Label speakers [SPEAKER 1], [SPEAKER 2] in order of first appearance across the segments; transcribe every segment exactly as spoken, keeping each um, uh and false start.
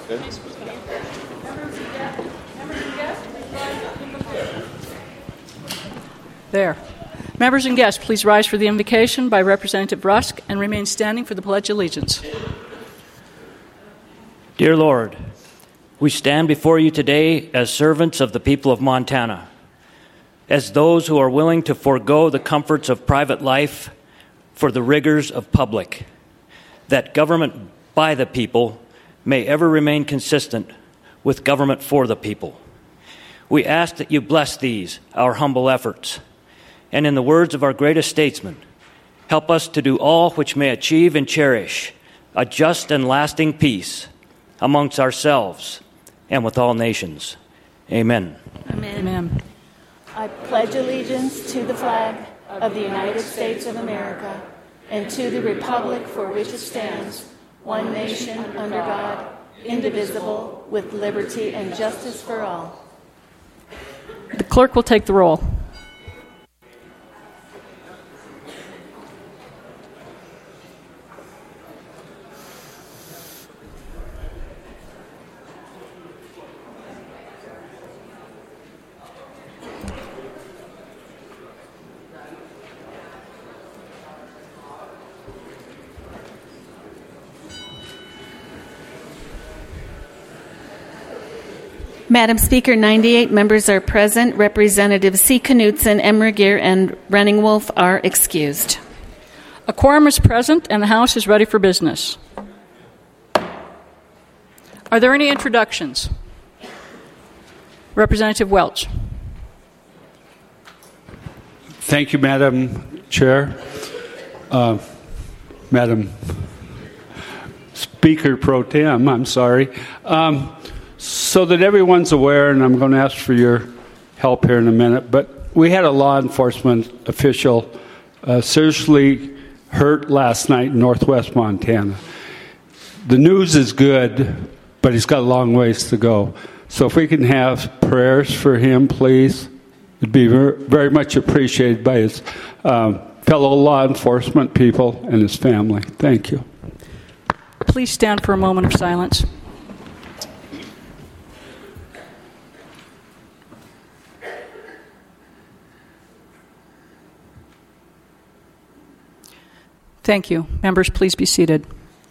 [SPEAKER 1] There. Members and guests, please rise for the invocation by Representative Rusk and remain standing for the Pledge of Allegiance.
[SPEAKER 2] Dear Lord, we stand before you today as servants of the people of Montana, as those who are willing to forego the comforts of private life for the rigors of public, that government by the people may ever remain consistent with government for the people. We ask that you bless these, our humble efforts, and in the words of our greatest statesman, help us to do all which may achieve and cherish a just and lasting peace amongst ourselves and with all nations. Amen.
[SPEAKER 1] Amen. Amen.
[SPEAKER 3] I pledge allegiance to the flag of the United States of America and to the republic for which it stands, one nation under God, indivisible, with liberty and justice for all.
[SPEAKER 1] The clerk will take the roll.
[SPEAKER 3] Madam Speaker, ninety-eight members are present. Representatives C. Knutson, Emmergier, and Running Wolf are excused.
[SPEAKER 1] A quorum is present and the House is ready for business. Are there any introductions? Representative Welch.
[SPEAKER 4] Thank you, Madam Chair. Uh, Madam Speaker Pro Tem, I'm sorry. Um, So that everyone's aware, and I'm going to ask for your help here in a minute, but we had a law enforcement official uh, seriously hurt last night in northwest Montana. The news is good, but he's got a long ways to go. So if we can have prayers for him, please, it'd be very, very much appreciated by his um, fellow law enforcement people and his family. Thank you.
[SPEAKER 1] Please stand for a moment of silence. Thank you. Members, please be seated.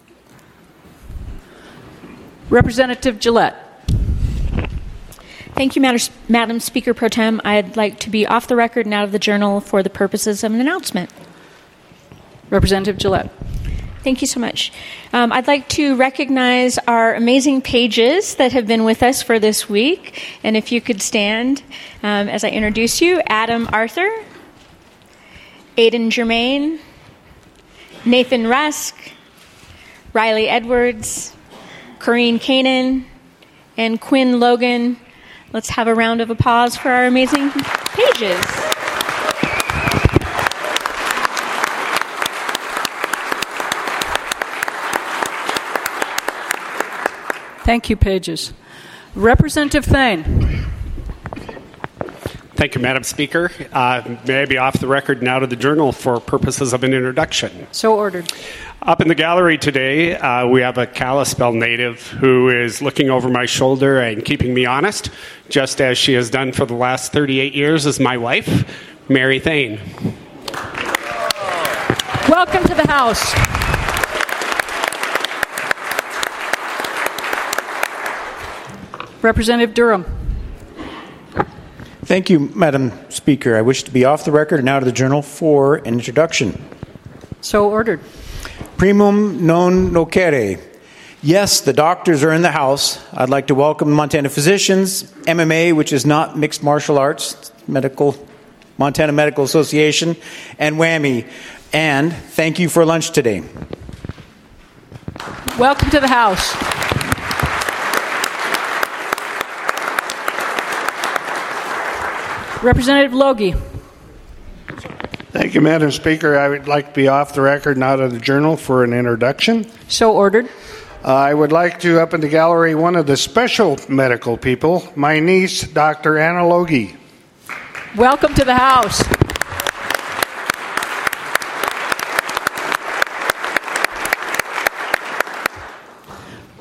[SPEAKER 1] Representative Gillette.
[SPEAKER 5] Thank you, Madam Speaker Pro Tem. I'd like to be off the record and out of the journal for the purposes of an announcement.
[SPEAKER 1] Representative Gillette.
[SPEAKER 5] Thank you so much. Um, I'd like to recognize our amazing pages that have been with us for this week. And if you could stand um, as I introduce you, Adam Arthur, Aidan Germain, Nathan Rusk, Riley Edwards, Corrine Kanan, and Quinn Logan. Let's have a round of applause for our amazing pages.
[SPEAKER 1] Thank you, pages. Representative Thane.
[SPEAKER 6] Thank you, Madam Speaker. Uh, may I be off the record now to the Journal for purposes of an introduction?
[SPEAKER 1] So ordered.
[SPEAKER 6] Up in the gallery today, uh, we have a Kalispell native who is looking over my shoulder and keeping me honest, just as she has done for the last thirty-eight years as my wife, Mary Thane.
[SPEAKER 1] Welcome to the House. Representative Durham.
[SPEAKER 7] Thank you, Madam Speaker. I wish to be off the record and out of the Journal for an introduction.
[SPEAKER 1] So ordered.
[SPEAKER 7] Primum non nocere. Yes, the doctors are in the house. I'd like to welcome Montana Physicians, M M A, which is not mixed martial arts, medical, Montana Medical Association, and WWAMI. And thank you for lunch today.
[SPEAKER 1] Welcome to the House. Representative Logie.
[SPEAKER 8] Thank you, Madam Speaker. I would like to be off the record and out of the Journal for an introduction.
[SPEAKER 1] So ordered.
[SPEAKER 8] Uh, I would like to, up in the gallery, one of the special medical people, my niece, Doctor Anna Logie.
[SPEAKER 1] Welcome to the House.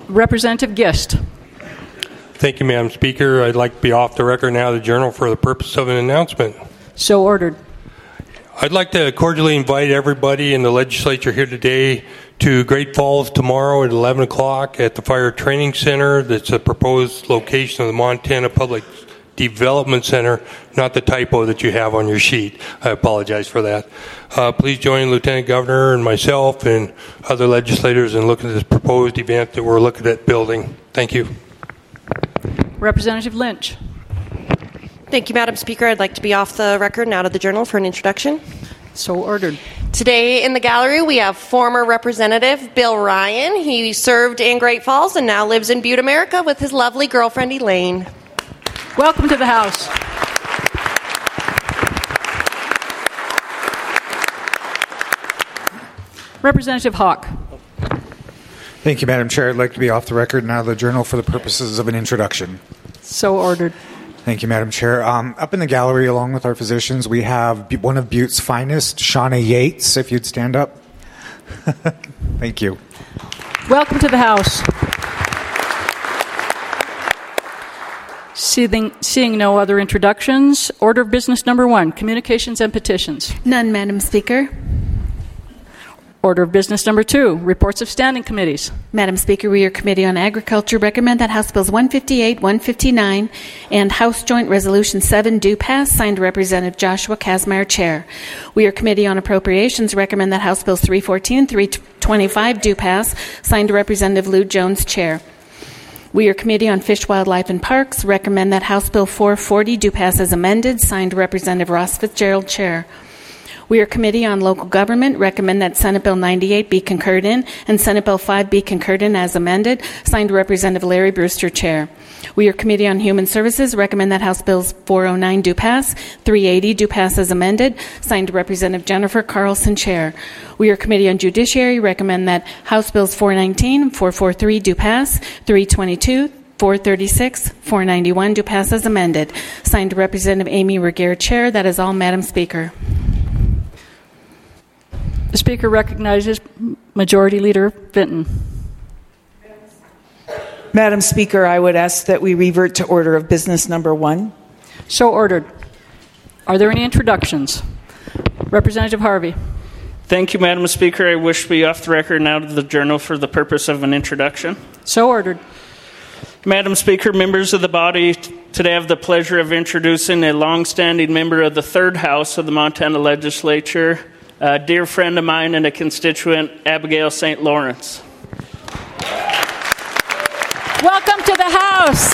[SPEAKER 1] Representative Gist.
[SPEAKER 9] Thank you, Madam Speaker. I'd like to be off the record now of the Journal for the purpose of an announcement.
[SPEAKER 1] So ordered.
[SPEAKER 9] I'd like to cordially invite everybody in the legislature here today to Great Falls tomorrow at eleven o'clock at the Fire Training Center. That's a proposed location of the Montana Public Development Center, not the typo that you have on your sheet. I apologize for that. Uh, please join Lieutenant Governor and myself and other legislators in looking at this proposed event that we're looking at building. Thank you.
[SPEAKER 1] Representative Lynch.
[SPEAKER 10] Thank you, Madam Speaker. I'd like to be off the record and out of the Journal for an introduction.
[SPEAKER 1] So ordered.
[SPEAKER 10] Today in the gallery we have former Representative Bill Ryan. He served in Great Falls and now lives in Butte, America with his lovely girlfriend Elaine.
[SPEAKER 1] Welcome to the House. Representative Hawk.
[SPEAKER 11] Thank you, Madam Chair. I'd like to be off the record and out of the Journal for the purposes of an introduction.
[SPEAKER 1] So ordered.
[SPEAKER 11] Thank you, Madam Chair. Um, up in the gallery, along with our physicians, we have one of Butte's finest, Shauna Yates, if you'd stand up. Thank you.
[SPEAKER 1] Welcome to the House. Seeing, seeing no other introductions, order of business number one, communications and petitions.
[SPEAKER 3] None, Madam Speaker.
[SPEAKER 1] Order of business number two, reports of standing committees.
[SPEAKER 3] Madam Speaker, we, your Committee on Agriculture, recommend that House Bills one fifty-eight, one fifty-nine, and House Joint Resolution seven do pass, signed Representative Joshua Kazmaier, Chair. We, your Committee on Appropriations, recommend that House Bills three fourteen and three twenty-five do pass, signed Representative Lou Jones, Chair. We, your Committee on Fish, Wildlife, and Parks, recommend that House Bill four forty do pass as amended, signed Representative Ross Fitzgerald, Chair. We, your Committee on Local Government, recommend that Senate Bill ninety-eight be concurred in and Senate Bill five be concurred in as amended, signed Representative Larry Brewster, Chair. We, your Committee on Human Services, recommend that House Bills four oh nine do pass, three eighty do pass as amended, signed Representative Jennifer Carlson, Chair. We, your Committee on Judiciary, recommend that House Bills four nineteen, four forty-three do pass, three twenty-two, four thirty-six, four ninety-one do pass as amended, signed Representative Amy Regehr, Chair. That is all, Madam Speaker.
[SPEAKER 1] The Speaker recognizes Majority Leader Vinton.
[SPEAKER 12] Madam Speaker, I would ask that we revert to order of business number one.
[SPEAKER 1] So ordered. Are there any introductions? Representative Harvey.
[SPEAKER 13] Thank you, Madam Speaker. I wish to be off the record and out of the Journal for the purpose of an introduction.
[SPEAKER 1] So ordered.
[SPEAKER 13] Madam Speaker, members of the body, today I have the pleasure of introducing a long-standing member of the third House of the Montana Legislature, a dear friend of mine and a constituent, Abigail Saint Lawrence.
[SPEAKER 1] Welcome to the House.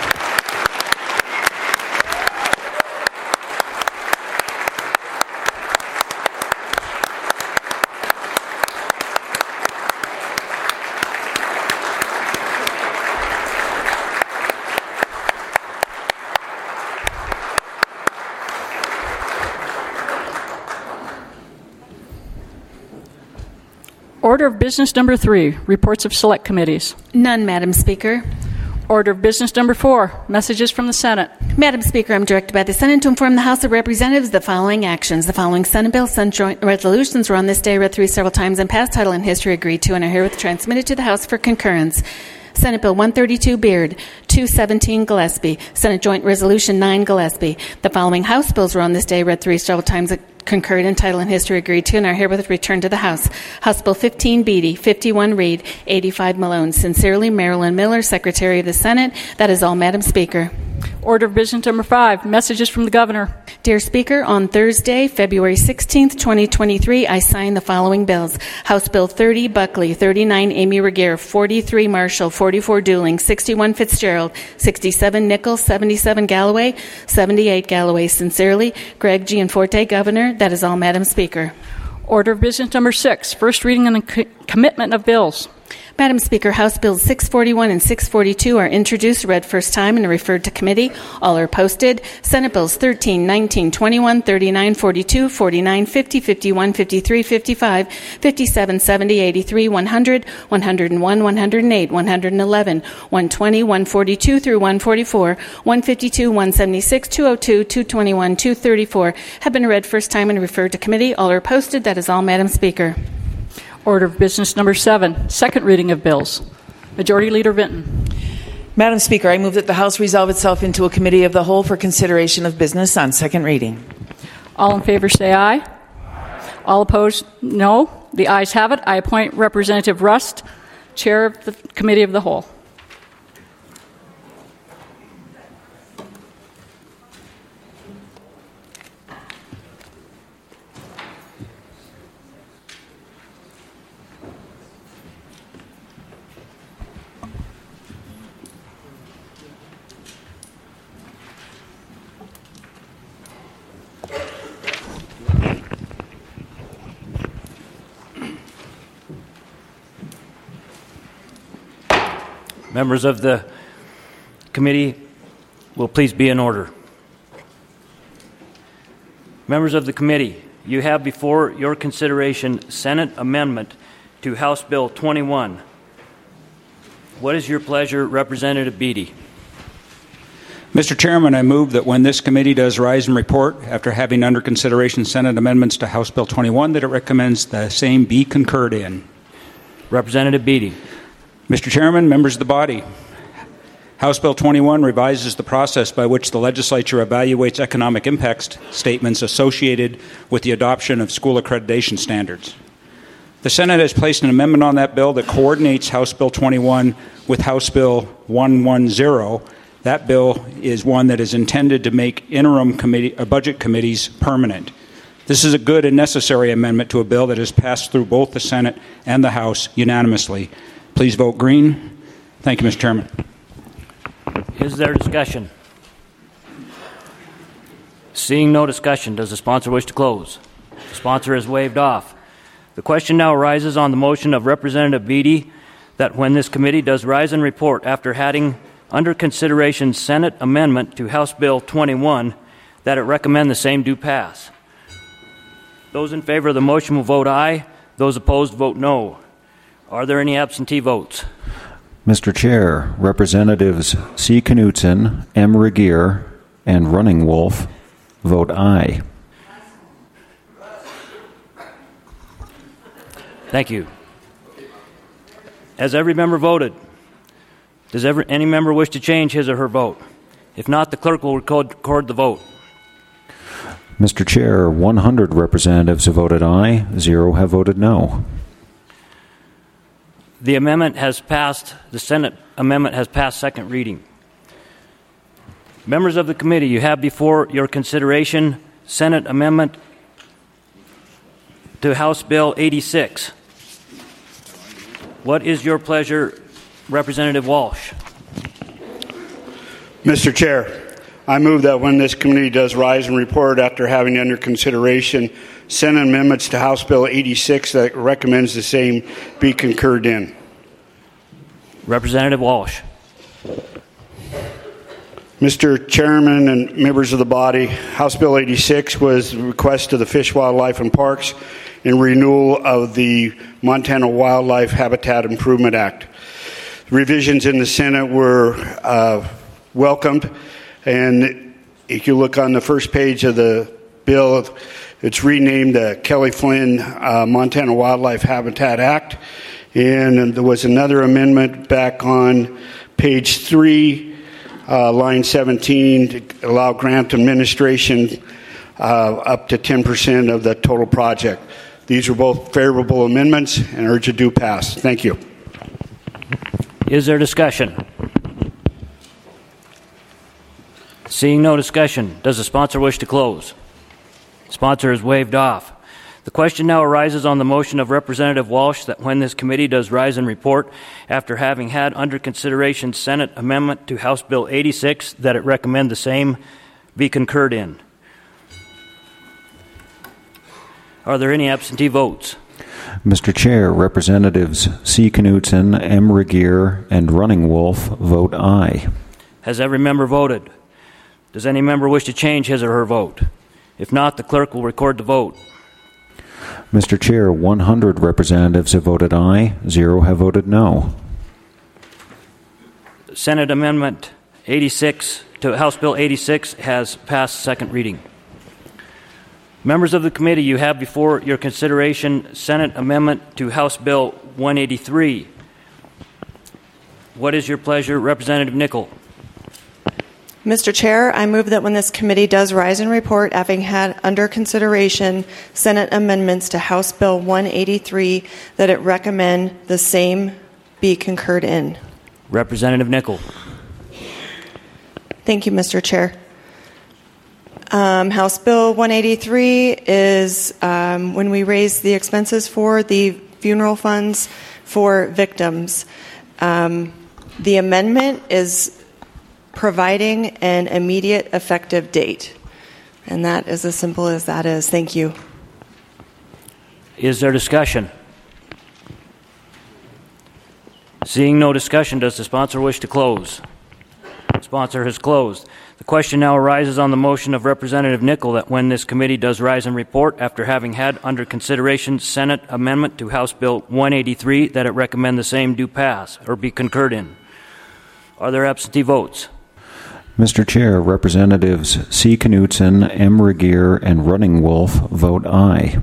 [SPEAKER 1] Order of business number three, reports of select committees.
[SPEAKER 3] None, Madam Speaker.
[SPEAKER 1] Order of business number four, messages from the Senate.
[SPEAKER 3] Madam Speaker, I'm directed by the Senate to inform the House of Representatives the following actions. The following Senate bills and joint resolutions were on this day read through several times and past title and history agreed to and are herewith transmitted to the House for concurrence. Senate Bill one thirty-two, Beard. two seventeen, Gillespie. Senate Joint Resolution nine, Gillespie. The following House bills were on this day read through several times concurred in title and history agreed to and are herewith returned to the House. House Bill fifteen, Beatty. fifty-one, Reed. eighty-five, Malone. Sincerely, Marilyn Miller, Secretary of the Senate. That is all, Madam Speaker.
[SPEAKER 1] Order of business number five, messages from the Governor.
[SPEAKER 3] Dear Speaker, on Thursday, February sixteenth, twenty twenty-three, I signed the following bills. House Bill thirty, Buckley. thirty-nine, Amy Regehr. forty-three, Marshall. forty-four, Dooling. sixty-one, Fitzgerald. sixty-seven, Nichols. seventy-seven, Galloway. seventy-eight, Galloway. Sincerely, Greg Gianforte, Governor. That is all, Madam Speaker.
[SPEAKER 1] Order of business number six, first reading on the co- commitment of bills.
[SPEAKER 3] Madam Speaker, House Bills six forty-one and six forty-two are introduced, read first time, and referred to committee. All are posted. Senate Bills thirteen, nineteen, twenty-one, thirty-nine, forty-two, forty-nine, fifty, fifty-one, fifty-three, fifty-five, fifty-seven, seventy, eighty-three, one hundred, one hundred one, one hundred eight, one hundred eleven, one twenty, one forty-two through one forty-four, one fifty-two, one seventy-six, two oh two, two twenty-one, two thirty-four have been read first time and referred to committee. All are posted. That is all, Madam Speaker.
[SPEAKER 1] Order of business number seven, second reading of bills. Majority Leader Vinton.
[SPEAKER 12] Madam Speaker, I move that the House resolve itself into a committee of the whole for consideration of business on second reading.
[SPEAKER 1] All in favor say aye. All opposed, no. The ayes have it. I appoint Representative Rust, Chair of the Committee of the Whole.
[SPEAKER 2] Members of the committee will please be in order. Members of the committee, you have before your consideration Senate amendment to House Bill twenty-one. What is your pleasure, Representative Beatty?
[SPEAKER 14] Mister Chairman, I move that when this committee does rise and report, after having under consideration Senate amendments to House Bill twenty-one, that it recommends the same be concurred in.
[SPEAKER 2] Representative Beatty.
[SPEAKER 14] Mister Chairman, members of the body, House Bill twenty-one revises the process by which the legislature evaluates economic impact statements associated with the adoption of school accreditation standards. The Senate has placed an amendment on that bill that coordinates House Bill twenty-one with House Bill one ten. That bill is one that is intended to make interim committee, uh, budget committees permanent. This is a good and necessary amendment to a bill that has passed through both the Senate and the House unanimously. Please vote green. Thank you, Mister Chairman.
[SPEAKER 2] Is there discussion? Seeing no discussion, does the sponsor wish to close? The sponsor has waved off. The question now arises on the motion of Representative Beatty that when this committee does rise and report after having under consideration Senate amendment to House Bill twenty-one, that it recommend the same do pass. Those in favor of the motion will vote aye. Those opposed vote no. Are there any absentee votes?
[SPEAKER 15] Mister Chair, Representatives C. Knutson, M. Regier, and Running Wolf vote aye.
[SPEAKER 2] Thank you. Has every member voted? Does ever, any member wish to change his or her vote? If not, the clerk will record, record the vote.
[SPEAKER 15] Mister Chair, one hundred representatives have voted aye, zero have voted no.
[SPEAKER 2] The amendment has passed, the Senate amendment has passed second reading. Members of the committee, you have before your consideration Senate amendment to House Bill eighty-six. What is your pleasure, Representative Walsh?
[SPEAKER 8] Mister Chair, I move that when this committee does rise and report after having under consideration Senate amendments to House Bill eighty-six that recommends the same be concurred in.
[SPEAKER 2] Representative Walsh.
[SPEAKER 8] Mister Chairman and members of the body, House Bill eighty-six was a request of the Fish, Wildlife, and Parks in renewal of the Montana Wildlife Habitat Improvement Act. Revisions in the Senate were uh, welcomed, and if you look on the first page of the bill, it's renamed the Kelly Flynn uh, Montana Wildlife Habitat Act, and there was another amendment back on page three, uh, line seventeen, to allow grant administration uh, up to ten percent of the total project. These are both favorable amendments and urge a due pass. Thank you.
[SPEAKER 2] Is there discussion? Seeing no discussion, does the sponsor wish to close? The sponsor has waved off. The question now arises on the motion of Representative Walsh that when this committee does rise and report after having had under consideration Senate amendment to House Bill eighty-six, that it recommend the same be concurred in. Are there any absentee votes?
[SPEAKER 15] Mister Chair, Representatives C. Knutson, M. Regier, and Running Wolf vote aye.
[SPEAKER 2] Has every member voted? Does any member wish to change his or her vote? If not, the clerk will record the vote.
[SPEAKER 15] Mister Chair, one hundred representatives have voted aye, zero have voted no.
[SPEAKER 2] Senate Amendment eighty-six to House Bill eighty-six has passed second reading. Members of the committee, you have before your consideration Senate Amendment to House Bill one eighty-three. What is your pleasure, Representative Nickel?
[SPEAKER 10] Mister Chair, I move that when this committee does rise and report, having had under consideration Senate amendments to House Bill one eighty-three, that it recommend the same be concurred in.
[SPEAKER 2] Representative Nickel.
[SPEAKER 10] Thank you, Mister Chair. Um, House Bill one eighty-three is um, when we raise the expenses for the funeral funds for victims. Um, the amendment is providing an immediate effective date. And that is as simple as that is. Thank you.
[SPEAKER 2] Is there discussion? Seeing no discussion, does the sponsor wish to close? The sponsor has closed. The question now arises on the motion of Representative Nickel that when this committee does rise and report, after having had under consideration Senate amendment to House Bill one eighty-three, that it recommend the same do pass or be concurred in. Are there absentee votes?
[SPEAKER 15] Mister Chair, Representatives C. Knutson, M. Regier, and Running Wolf vote aye.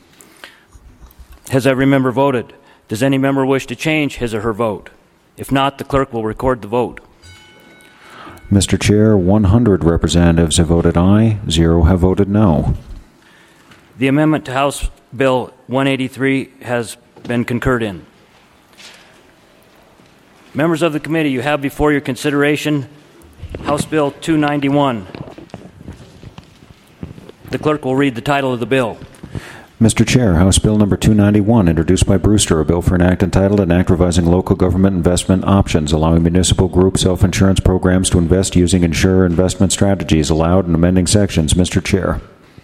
[SPEAKER 2] Has every member voted? Does any member wish to change his or her vote? If not, the clerk will record the vote.
[SPEAKER 15] Mister Chair, one hundred representatives have voted aye, zero have voted no.
[SPEAKER 2] The amendment to House Bill one eighty-three has been concurred in. Members of the committee, you have before your consideration House Bill two ninety-one. The clerk will read the title of the bill.
[SPEAKER 15] Mister Chair, House Bill Number two ninety-one, introduced by Brewster, a bill for an act entitled An Act Revising Local Government Investment Options, allowing municipal group self-insurance programs to invest using insurer investment strategies allowed and amending sections. Mister Chair.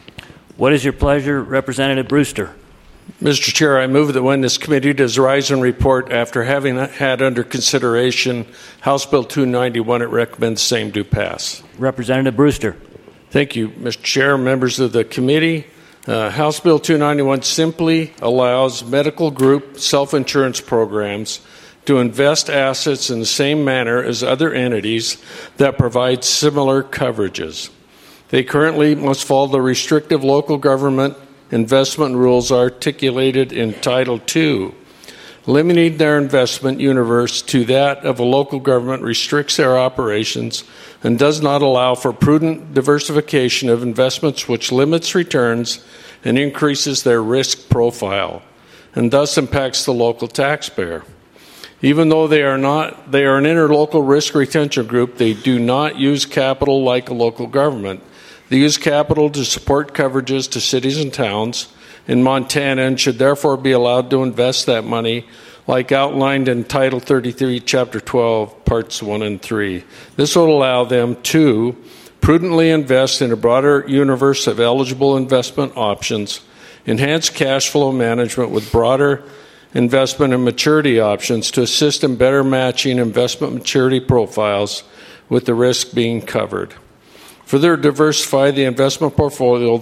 [SPEAKER 2] What is your pleasure, Representative Brewster?
[SPEAKER 16] Mister Chair, I move that when this committee does rise and report after having had under consideration House Bill two ninety-one, it recommends same do pass.
[SPEAKER 2] Representative Brewster.
[SPEAKER 16] Thank you, Mister Chair, members of the committee. Uh, House Bill two ninety-one simply allows medical group self-insurance programs to invest assets in the same manner as other entities that provide similar coverages. They currently must follow the restrictive local government investment rules articulated in Title two. Limiting their investment universe to that of a local government restricts their operations and does not allow for prudent diversification of investments, which limits returns and increases their risk profile, and thus impacts the local taxpayer. Even though they are not, they are an interlocal risk retention group, they do not use capital like a local government. They use capital to support coverages to cities and towns in Montana and should therefore be allowed to invest that money like outlined in Title thirty-three, Chapter twelve, Parts one and three. This will allow them to prudently invest in a broader universe of eligible investment options, enhance cash flow management with broader investment and maturity options to assist in better matching investment maturity profiles with the risk being covered. Further diversify the investment portfolio,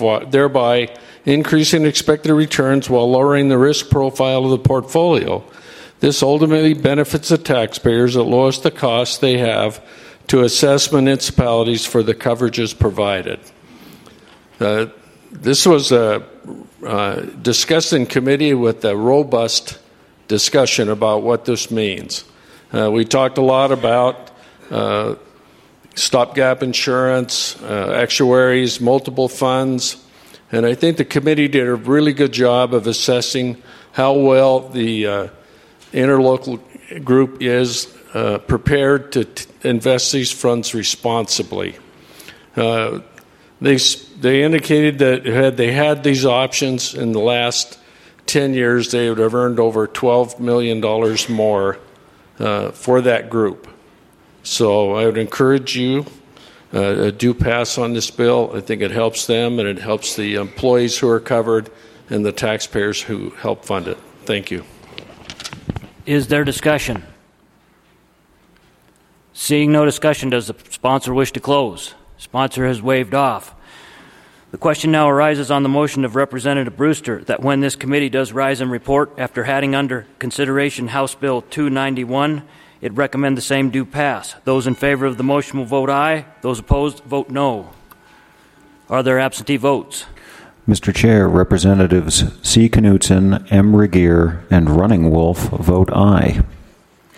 [SPEAKER 16] thereby increasing expected returns while lowering the risk profile of the portfolio. This ultimately benefits the taxpayers at lowest the costs they have to assess municipalities for the coverages provided. Uh, this was uh, uh, discussed in committee with a robust discussion about what this means. Uh, we talked a lot about uh, stopgap insurance, uh, actuaries, multiple funds, and I think the committee did a really good job of assessing how well the uh, interlocal group is uh, prepared to t- invest these funds responsibly. Uh, they they indicated that had they had these options in the last ten years, they would have earned over twelve million dollars more uh, for that group. So I would encourage you uh, do pass on this bill. I think it helps them and it helps the employees who are covered and the taxpayers who help fund it. Thank you.
[SPEAKER 2] Is there discussion? Seeing no discussion, does the sponsor wish to close? Sponsor has waved off. The question now arises on the motion of Representative Brewster that when this committee does rise and report after having under consideration House Bill two ninety-one, it recommend the same do pass. Those in favor of the motion will vote aye. Those opposed, vote no. Are there absentee votes?
[SPEAKER 15] Mister Chair, Representatives C. Knutson, M. Regier, and Running Wolf vote aye.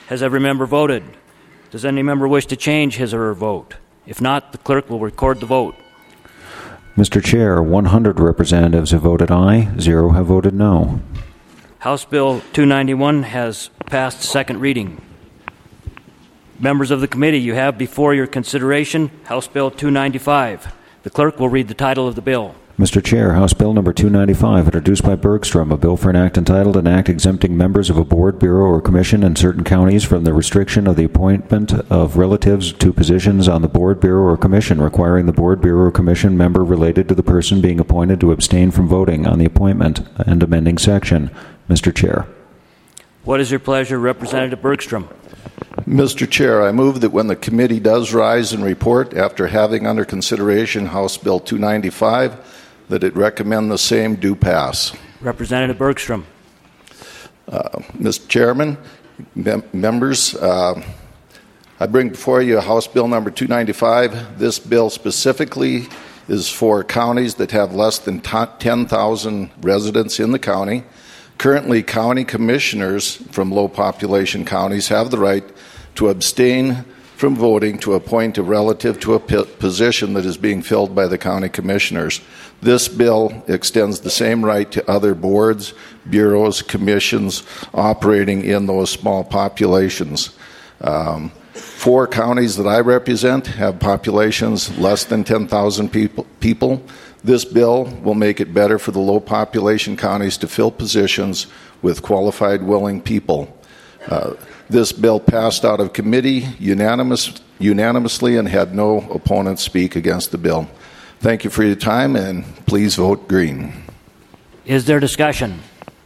[SPEAKER 2] Has every member voted? Does any member wish to change his or her vote? If not, the clerk will record the vote.
[SPEAKER 15] Mister Chair, one hundred representatives have voted aye, zero have voted no.
[SPEAKER 2] House Bill two ninety-one has passed second reading. Members of the committee, you have before your consideration House Bill two ninety-five. The clerk will read the title of the bill.
[SPEAKER 15] Mister Chair, House Bill number two ninety-five, introduced by Bergstrom, a bill for an act entitled An Act Exempting Members of a Board, Bureau, or Commission in certain counties from the restriction of the appointment of relatives to positions on the Board, Bureau, or Commission, requiring the Board, Bureau, or Commission member related to the person being appointed to abstain from voting on the appointment, and amending section. Mister Chair.
[SPEAKER 2] What is your pleasure, Representative Bergstrom?
[SPEAKER 17] Mister Chair, I move that when the committee does rise and report after having under consideration House Bill two ninety-five, that it recommend the same do pass.
[SPEAKER 2] Representative Bergstrom.
[SPEAKER 17] Uh, Mister Chairman, mem- members, uh, I bring before you House Bill number two ninety-five. This bill specifically is for counties that have less than ten thousand residents in the county. Currently, county commissioners from low population counties have the right to abstain from voting to appoint a relative to a position that is being filled by the county commissioners. This bill extends the same right to other boards, bureaus, commissions operating in those small populations. Um, four counties that I represent have populations less than ten thousand people. people. This bill will make it better for the low population counties to fill positions with qualified, willing people. Uh, this bill passed out of committee unanimous, unanimously and had no opponents speak against the bill. Thank you for your time, and please vote green.
[SPEAKER 2] Is there discussion?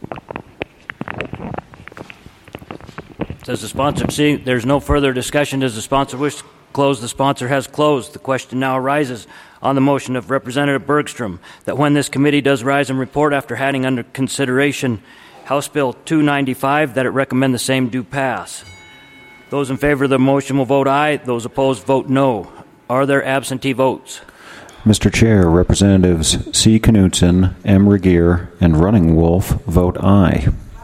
[SPEAKER 2] Does the sponsor see there's no further discussion? Does the sponsor wish to close? The sponsor has closed. The question now arises on the motion of Representative Bergstrom that when this committee does rise and report after having under consideration House Bill two ninety-five, that it recommend the same do pass. Those in favor of the motion will vote aye. Those opposed vote no. Are there absentee votes?
[SPEAKER 15] Mister Chair, Representatives C. Knutson, M. Regier, and Running Wolf vote aye.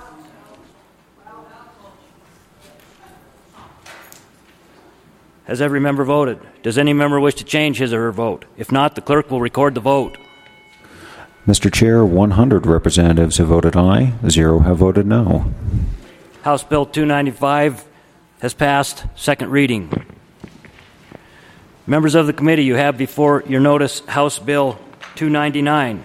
[SPEAKER 2] Has every member voted? Does any member wish to change his or her vote? If not, the clerk will record the vote.
[SPEAKER 15] Mister Chair, one hundred representatives have voted aye, zero have voted no.
[SPEAKER 2] House Bill two ninety-five has passed second reading. Members of the committee, you have before your notice House Bill two ninety-nine.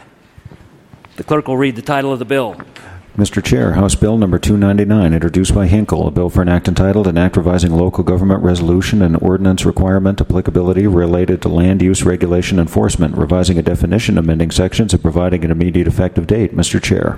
[SPEAKER 2] The clerk will read the title of the bill.
[SPEAKER 15] Mister Chair, House Bill number two ninety-nine, introduced by Hinkle, a bill for an act entitled An Act Revising Local Government Resolution and Ordinance Requirement Applicability Related to Land Use Regulation Enforcement, revising a definition, amending sections, and providing an immediate effective date. Mister Chair.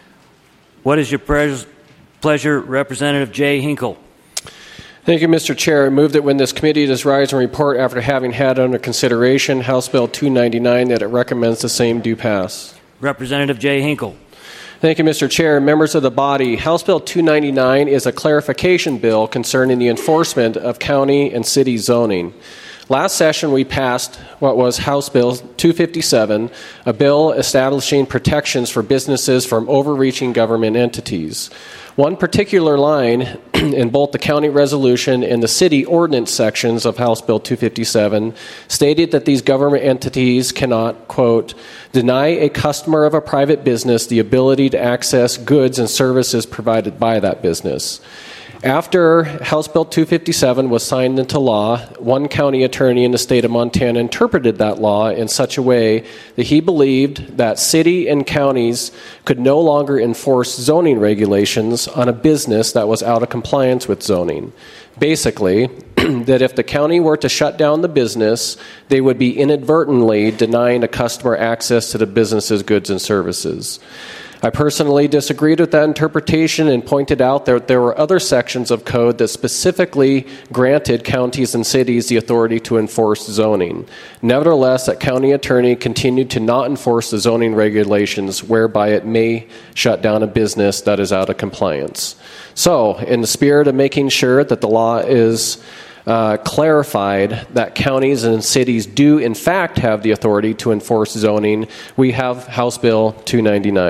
[SPEAKER 2] What is your pre- pleasure, Representative Jay Hinkle?
[SPEAKER 18] Thank you, Mister Chair. I move that when this committee does rise and report after having had under consideration House Bill two ninety-nine, that it recommends the same do pass.
[SPEAKER 2] Representative Jay Hinkle.
[SPEAKER 18] Thank you, Mister Chair. Members of the body, House Bill two ninety-nine is a clarification bill concerning the enforcement of county and city zoning. Last session, we passed what was House Bill two fifty-seven, a bill establishing protections for businesses from overreaching government entities. One particular line in both the county resolution and the city ordinance sections of House Bill two fifty-seven stated that these government entities cannot, quote, deny a customer of a private business the ability to access goods and services provided by that business. After House Bill two fifty-seven was signed into law, one county attorney in the state of Montana interpreted that law in such a way that he believed that city and counties could no longer enforce zoning regulations on a business that was out of compliance with zoning. Basically, that if the county were to shut down the business, they would be inadvertently denying a customer access to the business's goods and services. I personally disagreed with that interpretation and pointed out that there were other sections of code that specifically granted counties and cities the authority to enforce zoning. Nevertheless, that county attorney continued to not enforce the zoning regulations whereby it may shut down a business that is out of compliance. So, in the spirit of making sure that the law is uh, clarified that counties and cities do in fact have the authority to enforce zoning, we have House Bill two ninety-nine.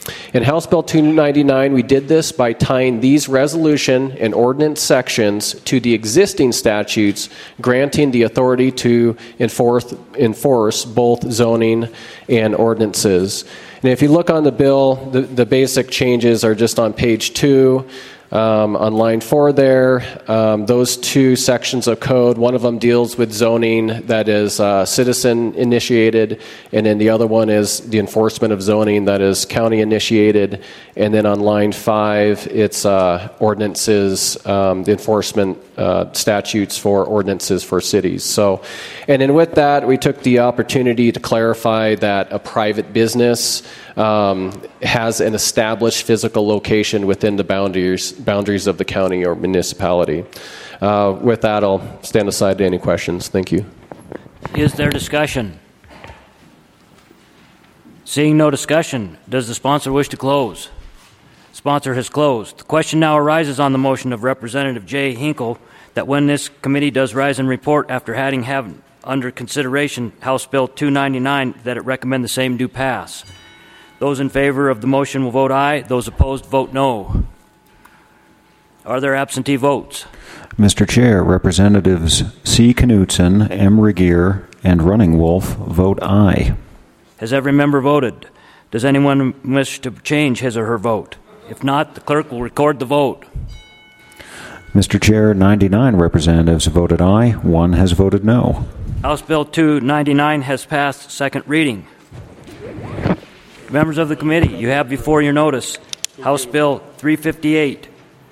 [SPEAKER 18] In House Bill two ninety-nine, we did this by tying these resolution and ordinance sections to the existing statutes, granting the authority to enforce, enforce both zoning and ordinances. And if you look on the bill, the, the basic changes are just on page two. Um, on line four there, um, those two sections of code, one of them deals with zoning that is uh, citizen initiated, and then the other one is the enforcement of zoning that is county initiated. And then on line five, it's uh, ordinances, um, the enforcement uh, statutes for ordinances for cities. So, and then with that, we took the opportunity to clarify that a private business um, has an established physical location within the boundaries boundaries of the county or municipality. Uh, with that, I'll stand aside to any questions. Thank you.
[SPEAKER 2] Is there discussion? Seeing no discussion, does the sponsor wish to close? Sponsor has closed. The question now arises on the motion of Representative Jay Hinkle that when this committee does rise and report after having have under consideration House Bill two ninety-nine that it recommend the same do pass. Those in favor of the motion will vote aye. Those opposed vote no. Are there absentee votes?
[SPEAKER 15] Mister Chair, Representatives C. Knutson, M. Regier, and Running Wolf vote aye.
[SPEAKER 2] Has every member voted? Does anyone wish to change his or her vote? If not, the clerk will record the vote.
[SPEAKER 15] Mister Chair, ninety-nine representatives voted aye. One has voted no.
[SPEAKER 2] House Bill two ninety-nine has passed second reading. Members of the committee, you have before your notice House Bill three fifty-eight.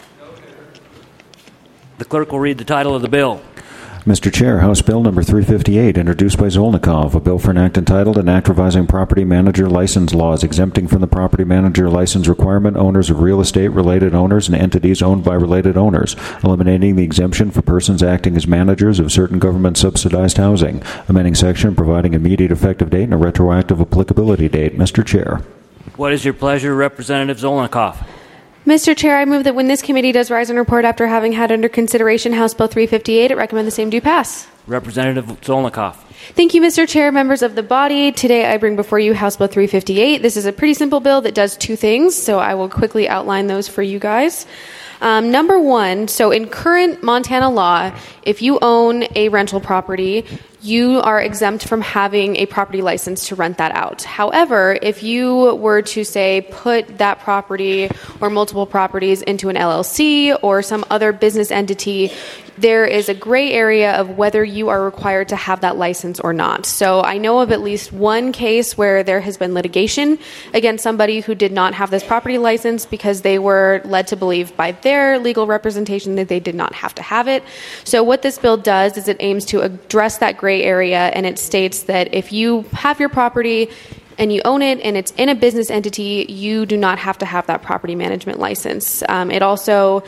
[SPEAKER 2] The clerk will read the title of the bill.
[SPEAKER 15] Mister Chair, House Bill number three fifty-eight, introduced by Zolnikov, a bill for an act entitled An Act Revising Property Manager License Laws, exempting from the property manager license requirement owners of real estate, related owners, and entities owned by related owners, eliminating the exemption for persons acting as managers of certain government-subsidized housing, amending section, providing immediate effective date and a retroactive applicability date. Mister Chair.
[SPEAKER 2] What is your pleasure, Representative Zolnikov?
[SPEAKER 19] Mister Chair, I move that when this committee does rise and report after having had under consideration House Bill three fifty-eight, it recommend the same do pass.
[SPEAKER 2] Representative Zolnikov.
[SPEAKER 19] Thank you, Mister Chair, members of the body. Today I bring before you House Bill three fifty-eight. This is a pretty simple bill that does two things, so I will quickly outline those for you guys. Um, number one, so in current Montana law, if you own a rental property, you are exempt from having a property license to rent that out. However, if you were to, say, put that property or multiple properties into an L L C or some other business entity, there is a gray area of whether you are required to have that license or not. So I know of at least one case where there has been litigation against somebody who did not have this property license because they were led to believe by their legal representation that they did not have to have it. So what this bill does is it aims to address that gray area, and it states that if you have your property and you own it and it's in a business entity, you do not have to have that property management license. Um, it also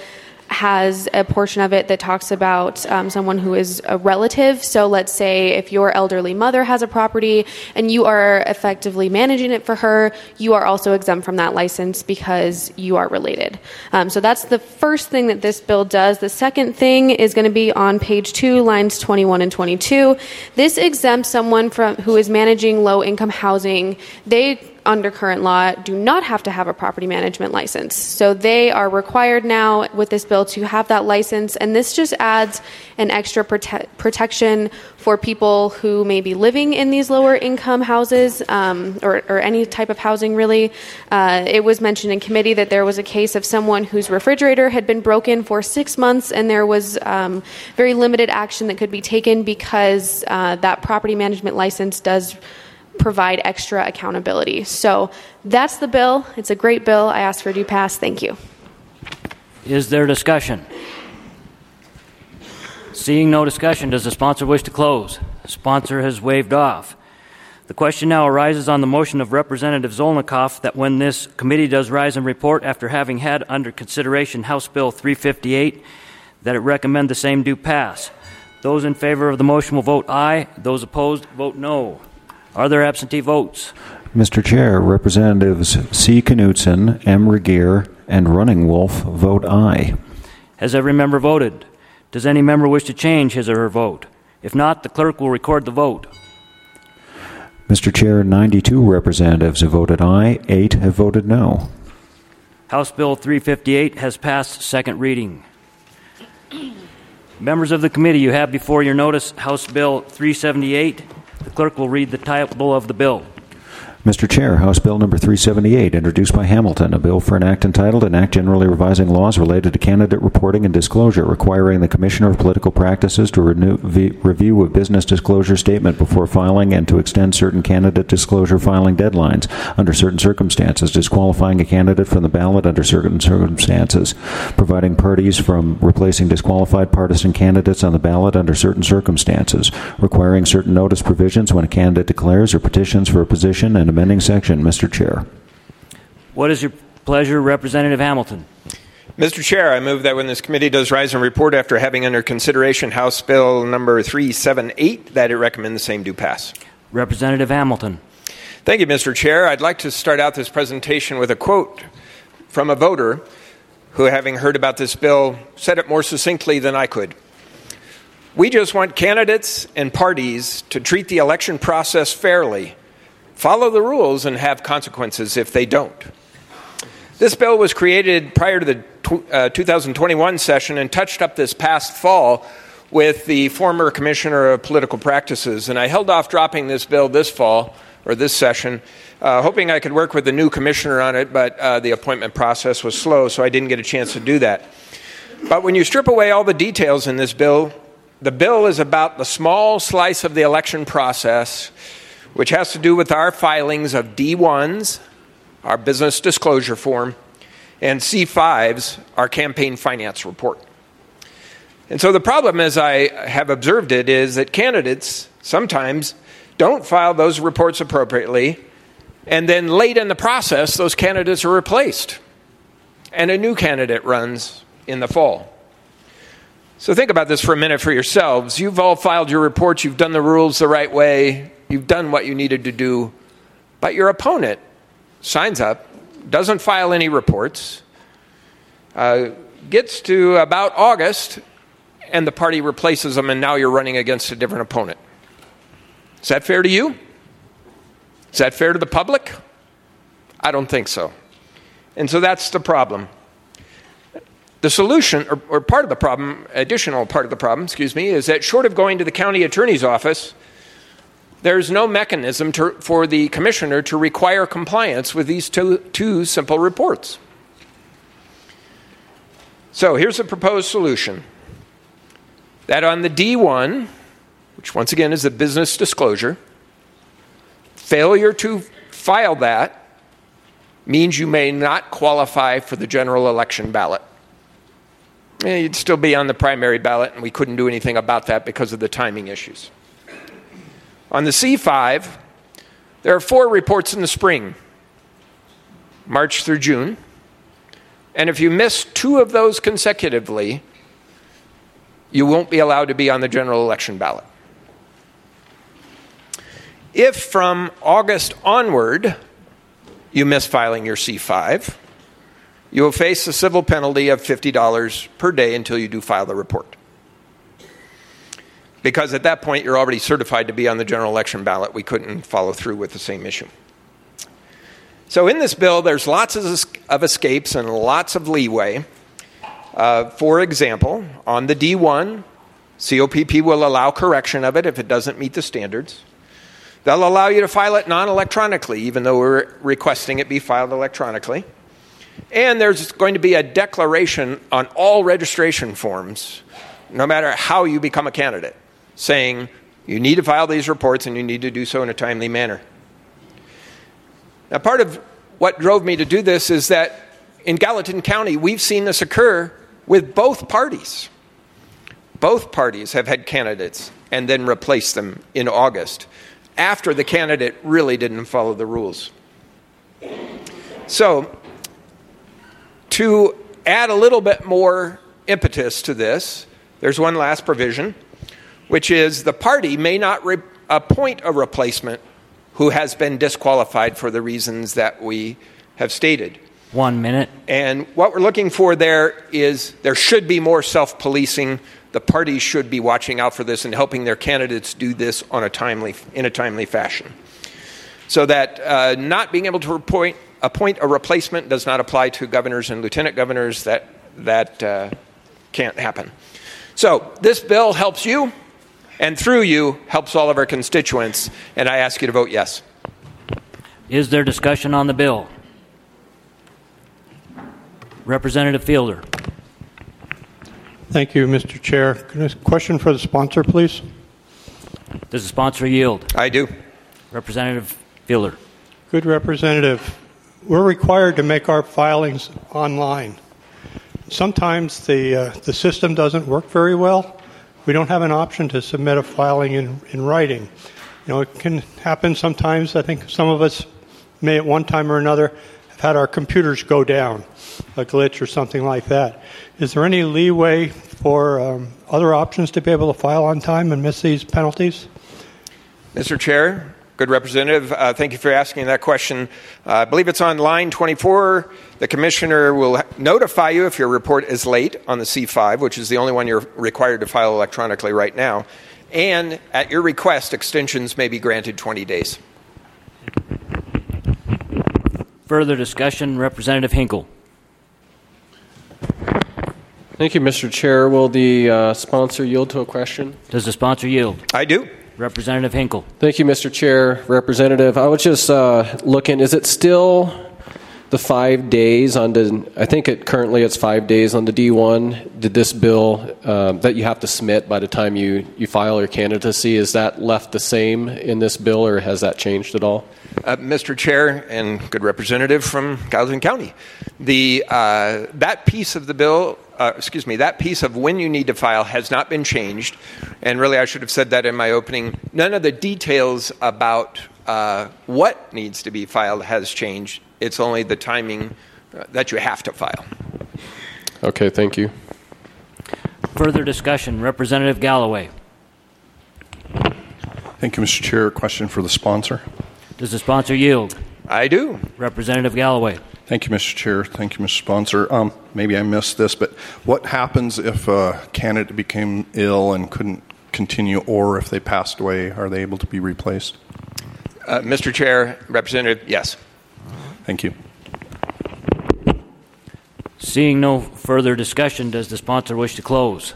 [SPEAKER 19] has a portion of it that talks about um, someone who is a relative. So let's say if your elderly mother has a property and you are effectively managing it for her, you are also exempt from that license because you are related. Um, so that's the first thing that this bill does. The second thing is going to be on page two, lines twenty-one and twenty-two. This exempts someone from who is managing low-income housing. They under current law, do not have to have a property management license. So they are required now with this bill to have that license, and this just adds an extra prote- protection for people who may be living in these lower income houses um, or, or any type of housing, really. Uh, it was mentioned in committee that there was a case of someone whose refrigerator had been broken for six months, and there was um, very limited action that could be taken because uh, that property management license does provide extra accountability. So that's the bill. It's a great bill. I ask for due pass. Thank you.
[SPEAKER 2] Is there discussion? Seeing no discussion, does the sponsor wish to close? The sponsor has waved off. The question now arises on the motion of Representative Zolnikov that when this committee does rise and report after having had under consideration House Bill three fifty-eight, that it recommend the same do pass. Those in favor of the motion will vote aye. Those opposed vote no. Are there absentee votes?
[SPEAKER 15] Mister Chair, Representatives C. Knutson, M. Regier, and Running Wolf vote aye.
[SPEAKER 2] Has every member voted? Does any member wish to change his or her vote? If not, the clerk will record the vote.
[SPEAKER 15] Mister Chair, ninety-two representatives have voted aye, eight have voted no.
[SPEAKER 2] House Bill three fifty-eight has passed second reading. Members of the committee, you have before your notice House Bill three seventy-eight. The clerk will read the title of the bill.
[SPEAKER 15] Mister Chair, House Bill Number three seventy-eight, introduced by Hamilton, a bill for an act entitled An Act Generally Revising Laws Related to Candidate Reporting and Disclosure, requiring the Commissioner of Political Practices to renew, v, review a business disclosure statement before filing and to extend certain candidate disclosure filing deadlines under certain circumstances, disqualifying a candidate from the ballot under certain circumstances, providing parties from replacing disqualified partisan candidates on the ballot under certain circumstances, requiring certain notice provisions when a candidate declares or petitions for a position, and amending section. Mister Chair.
[SPEAKER 2] What is your pleasure, Representative Hamilton?
[SPEAKER 20] Mister Chair, I move that when this committee does rise and report after having under consideration House Bill number three seventy-eight, that it recommend the same do pass.
[SPEAKER 2] Representative Hamilton.
[SPEAKER 20] Thank you, Mister Chair. I'd like to start out this presentation with a quote from a voter who, having heard about this bill, said it more succinctly than I could. We just want candidates and parties to treat the election process fairly, follow the rules, and have consequences if they don't. This bill was created prior to the tw- uh, two thousand twenty-one session and touched up this past fall with the former Commissioner of Political Practices. And I held off dropping this bill this fall, or this session, uh, hoping I could work with the new commissioner on it, but uh, the appointment process was slow, so I didn't get a chance to do that. But when you strip away all the details in this bill, the bill is about the small slice of the election process which has to do with our filings of D ones, our business disclosure form, and C fives, our campaign finance report. And so the problem, as I have observed it, is that candidates sometimes don't file those reports appropriately, and then late in the process, those candidates are replaced, and a new candidate runs in the fall. So think about this for a minute for yourselves. You've all filed your reports, you've done the rules the right way, you've done what you needed to do, but your opponent signs up, doesn't file any reports, uh, gets to about August, and the party replaces them, and now you're running against a different opponent. Is that fair to you? Is that fair to the public? I don't think so. And so that's the problem. The solution, or, or part of the problem, additional part of the problem, excuse me, is that short of going to the county attorney's office, there's no mechanism to, for the commissioner to require compliance with these two, two simple reports. So here's a proposed solution. That on the D one, which once again is a business disclosure, failure to file that means you may not qualify for the general election ballot. You'd still be on the primary ballot, and we couldn't do anything about that because of the timing issues. On the C five, there are four reports in the spring, March through June. And if you miss two of those consecutively, you won't be allowed to be on the general election ballot. If from August onward you miss filing your C five, you will face a civil penalty of fifty dollars per day until you do file the report. Because at that point, you're already certified to be on the general election ballot. We couldn't follow through with the same issue. So in this bill, there's lots of, of escapes and lots of leeway. Uh, for example, on the D one, C O P P will allow correction of it if it doesn't meet the standards. They'll allow you to file it non-electronically, even though we're requesting it be filed electronically. And there's going to be a declaration on all registration forms, no matter how you become a candidate, saying you need to file these reports and you need to do so in a timely manner. Now, part of what drove me to do this is that in Gallatin County, we've seen this occur with both parties. Both parties have had candidates and then replaced them in August after the candidate really didn't follow the rules. So, to add a little bit more impetus to this, there's one last provision, which is the party may not re- appoint a replacement who has been disqualified for the reasons that we have stated.
[SPEAKER 2] One minute.
[SPEAKER 20] And what we're looking for there is there should be more self-policing. The parties should be watching out for this and helping their candidates do this on a timely, in a timely fashion. So that uh, not being able to appoint, appoint a replacement does not apply to governors and lieutenant governors. That, that uh, can't happen. So this bill helps you, and through you, helps all of our constituents, and I ask you to vote yes.
[SPEAKER 2] Is there discussion on the bill? Representative Fielder.
[SPEAKER 21] Thank you, Mister Chair. Can I ask a question for the sponsor, please?
[SPEAKER 2] Does the sponsor yield?
[SPEAKER 20] I do.
[SPEAKER 2] Representative Fielder.
[SPEAKER 21] Good Representative. We're required to make our filings online. Sometimes the uh, the system doesn't work very well. We don't have an option to submit a filing in, in writing. You know, it can happen sometimes. I think some of us may at one time or another have had our computers go down, a glitch or something like that. Is there any leeway for um, other options to be able to file on time and miss these penalties?
[SPEAKER 20] Mister Chair, good Representative, uh, thank you for asking that question. Uh, I believe it's on line twenty-four. The Commissioner will notify you if your report is late on the C five, which is the only one you're required to file electronically right now. And at your request, extensions may be granted twenty days.
[SPEAKER 2] Further discussion, Representative Hinkle.
[SPEAKER 18] Thank you, Mister Chair. Will the uh, sponsor yield to a question?
[SPEAKER 2] Does the sponsor yield?
[SPEAKER 20] I do.
[SPEAKER 2] Representative Hinkle.
[SPEAKER 18] Thank you, Mister Chair. Representative, I was just uh, looking, is it still the five days on the, I think it currently it's five days on the D one. Did this bill uh, that you have to submit by the time you, you file your candidacy, is that left the same in this bill, or has that changed at all?
[SPEAKER 20] Uh, Mister Chair and good Representative from Gallatin County, the uh, that piece of the bill, uh, excuse me, that piece of when you need to file has not been changed. And really, I should have said that in my opening. None of the details about uh, what needs to be filed has changed. It's only the timing uh, that you have to file.
[SPEAKER 18] Okay, thank you.
[SPEAKER 2] Further discussion, Representative Galloway.
[SPEAKER 22] Thank you, Mister Chair. Question for the sponsor.
[SPEAKER 2] Does the sponsor yield?
[SPEAKER 20] I do.
[SPEAKER 2] Representative Galloway.
[SPEAKER 22] Thank you, Mister Chair. Thank you, Mister Sponsor. Um, maybe I missed this, but what happens if a candidate became ill and couldn't continue, or if they passed away, are they able to be replaced?
[SPEAKER 20] Uh, Mister Chair, Representative, yes.
[SPEAKER 22] Thank you.
[SPEAKER 2] Seeing no further discussion, does the sponsor wish to close?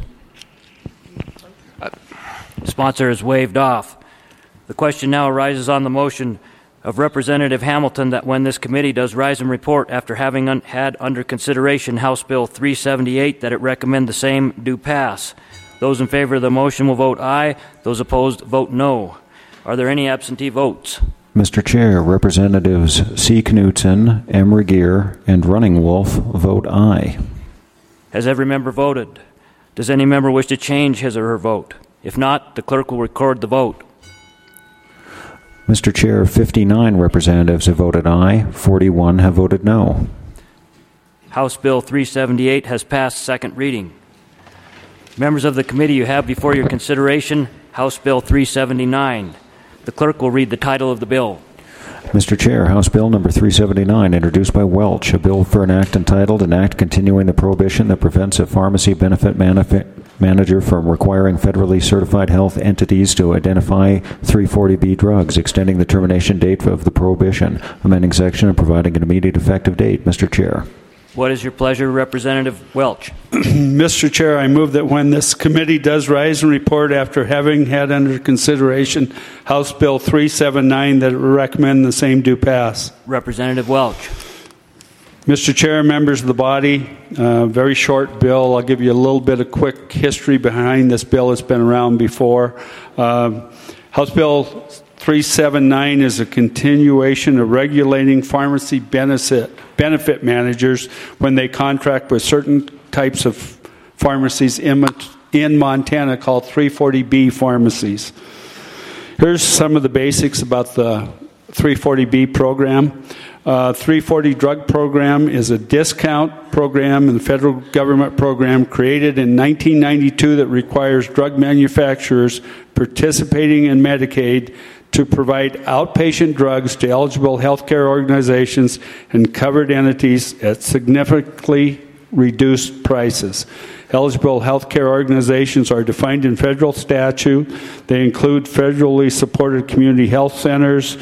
[SPEAKER 2] Uh, the sponsor is waived off. The question now arises on the motion of Representative Hamilton that when this committee does rise and report after having un- had under consideration House Bill three seventy-eight, that it recommend the same do pass. Those in favor of the motion will vote aye. Those opposed vote no. Are there any absentee votes?
[SPEAKER 15] Mister Chair, Representatives C. Knutson, M. Regier, and Running Wolf vote aye.
[SPEAKER 2] Has every member voted? Does any member wish to change his or her vote? If not, the clerk will record the vote.
[SPEAKER 15] Mister Chair, fifty-nine representatives have voted aye, forty-one have voted no.
[SPEAKER 2] House Bill three seventy-eight has passed second reading. Members of the committee, you have before your consideration House Bill three seventy-nine. The clerk will read the title of the bill.
[SPEAKER 15] Mister Chair, House Bill number three seventy-nine, introduced by Welch, a bill for an act entitled An Act Continuing the Prohibition that Prevents a Pharmacy Benefit Manif- Manager from Requiring Federally Certified Health Entities to Identify three forty B drugs, extending the termination date of the prohibition, amending section and providing an immediate effective date. Mister Chair.
[SPEAKER 2] What is your pleasure, Representative Welch?
[SPEAKER 4] Mister Chair, I move that when this committee does rise and report after having had under consideration House Bill three seventy-nine, that it recommend the same do pass.
[SPEAKER 2] Representative Welch.
[SPEAKER 4] Mister Chair, members of the body, uh, very short bill. I'll give you a little bit of quick history behind this bill. It's been around before. Uh, House Bill three seventy-nine is a continuation of regulating pharmacy benefit, benefit managers when they contract with certain types of pharmacies in, in Montana called three forty B pharmacies. Here's some of the basics about the three forty B program. Uh, three forty drug program is a discount program in the federal government program created in nineteen ninety-two that requires drug manufacturers participating in Medicaid to provide outpatient drugs to eligible healthcare organizations and covered entities at significantly reduced prices. Eligible healthcare organizations are defined in federal statute. They include federally supported community health centers,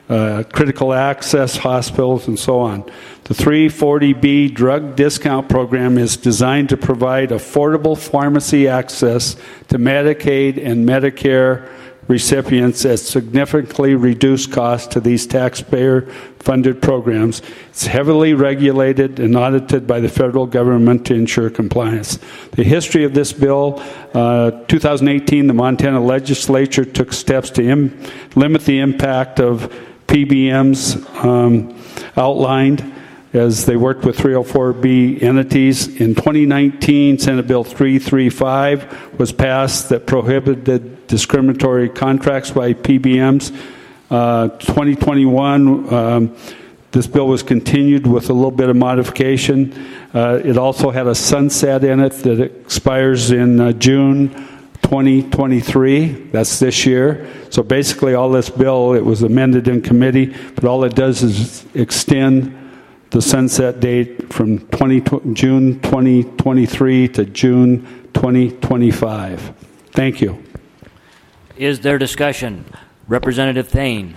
[SPEAKER 4] uh, critical access hospitals, and so on. The three forty B drug discount program is designed to provide affordable pharmacy access to Medicaid and Medicare recipients at significantly reduced cost to these taxpayer-funded programs. It's heavily regulated and audited by the federal government to ensure compliance. The history of this bill, uh, two thousand eighteen, the Montana legislature took steps to im- limit the impact of P B Ms um, outlined as they worked with three oh four B entities. In twenty nineteen, Senate Bill three thirty-five was passed that prohibited discriminatory contracts by P B Ms. Uh, twenty twenty-one, um, this bill was continued with a little bit of modification. Uh, it also had a sunset in it that expires in uh, June twenty twenty-three. That's this year. So basically all this bill, it was amended in committee, but all it does is extend the sunset date from twenty, June twenty twenty-three to June twenty twenty-five. Thank you.
[SPEAKER 2] Is there discussion? Representative Thane.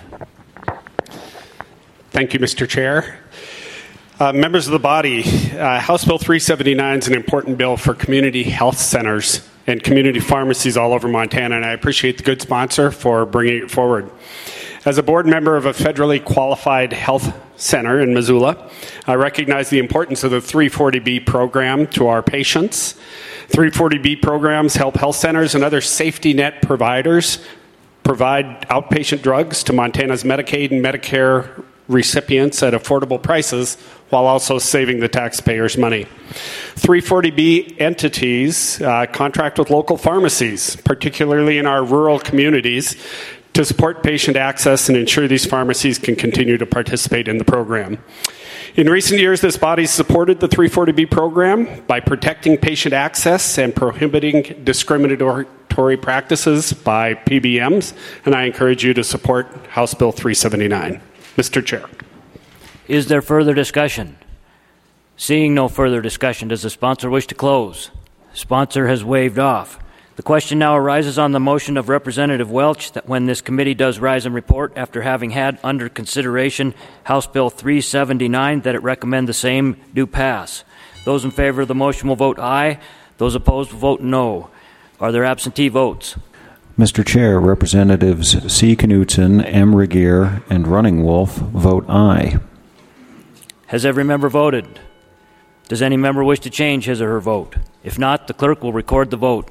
[SPEAKER 5] Thank you, Mister Chair. Uh, members of the body, uh, House Bill three seventy-nine is an important bill for community health centers and community pharmacies all over Montana, and I appreciate the good sponsor for bringing it forward. As a board member of a federally qualified health center in Missoula, I recognize the importance of the three forty B program to our patients. three forty B programs help health centers and other safety net providers provide outpatient drugs to Montana's Medicaid and Medicare recipients at affordable prices while also saving the taxpayers money. three forty B entities uh, contract with local pharmacies, particularly in our rural communities, to support patient access and ensure these pharmacies can continue to participate in the program. In recent years, this body supported the three forty B program by protecting patient access and prohibiting discriminatory practices by P B Ms, and I encourage you to support House Bill three seventy-nine. Mister Chair.
[SPEAKER 2] Is there further discussion? Seeing no further discussion, does the sponsor wish to close? The sponsor has waved off. The question now arises on the motion of Representative Welch that when this committee does rise and report after having had under consideration House Bill three seventy-nine, that it recommend the same do pass. Those in favor of the motion will vote aye. Those opposed will vote no. Are there absentee votes?
[SPEAKER 15] Mister Chair, Representatives C. Knutson, M. Regier, and Running Wolf vote aye.
[SPEAKER 2] Has every member voted? Does any member wish to change his or her vote? If not, the clerk will record the vote.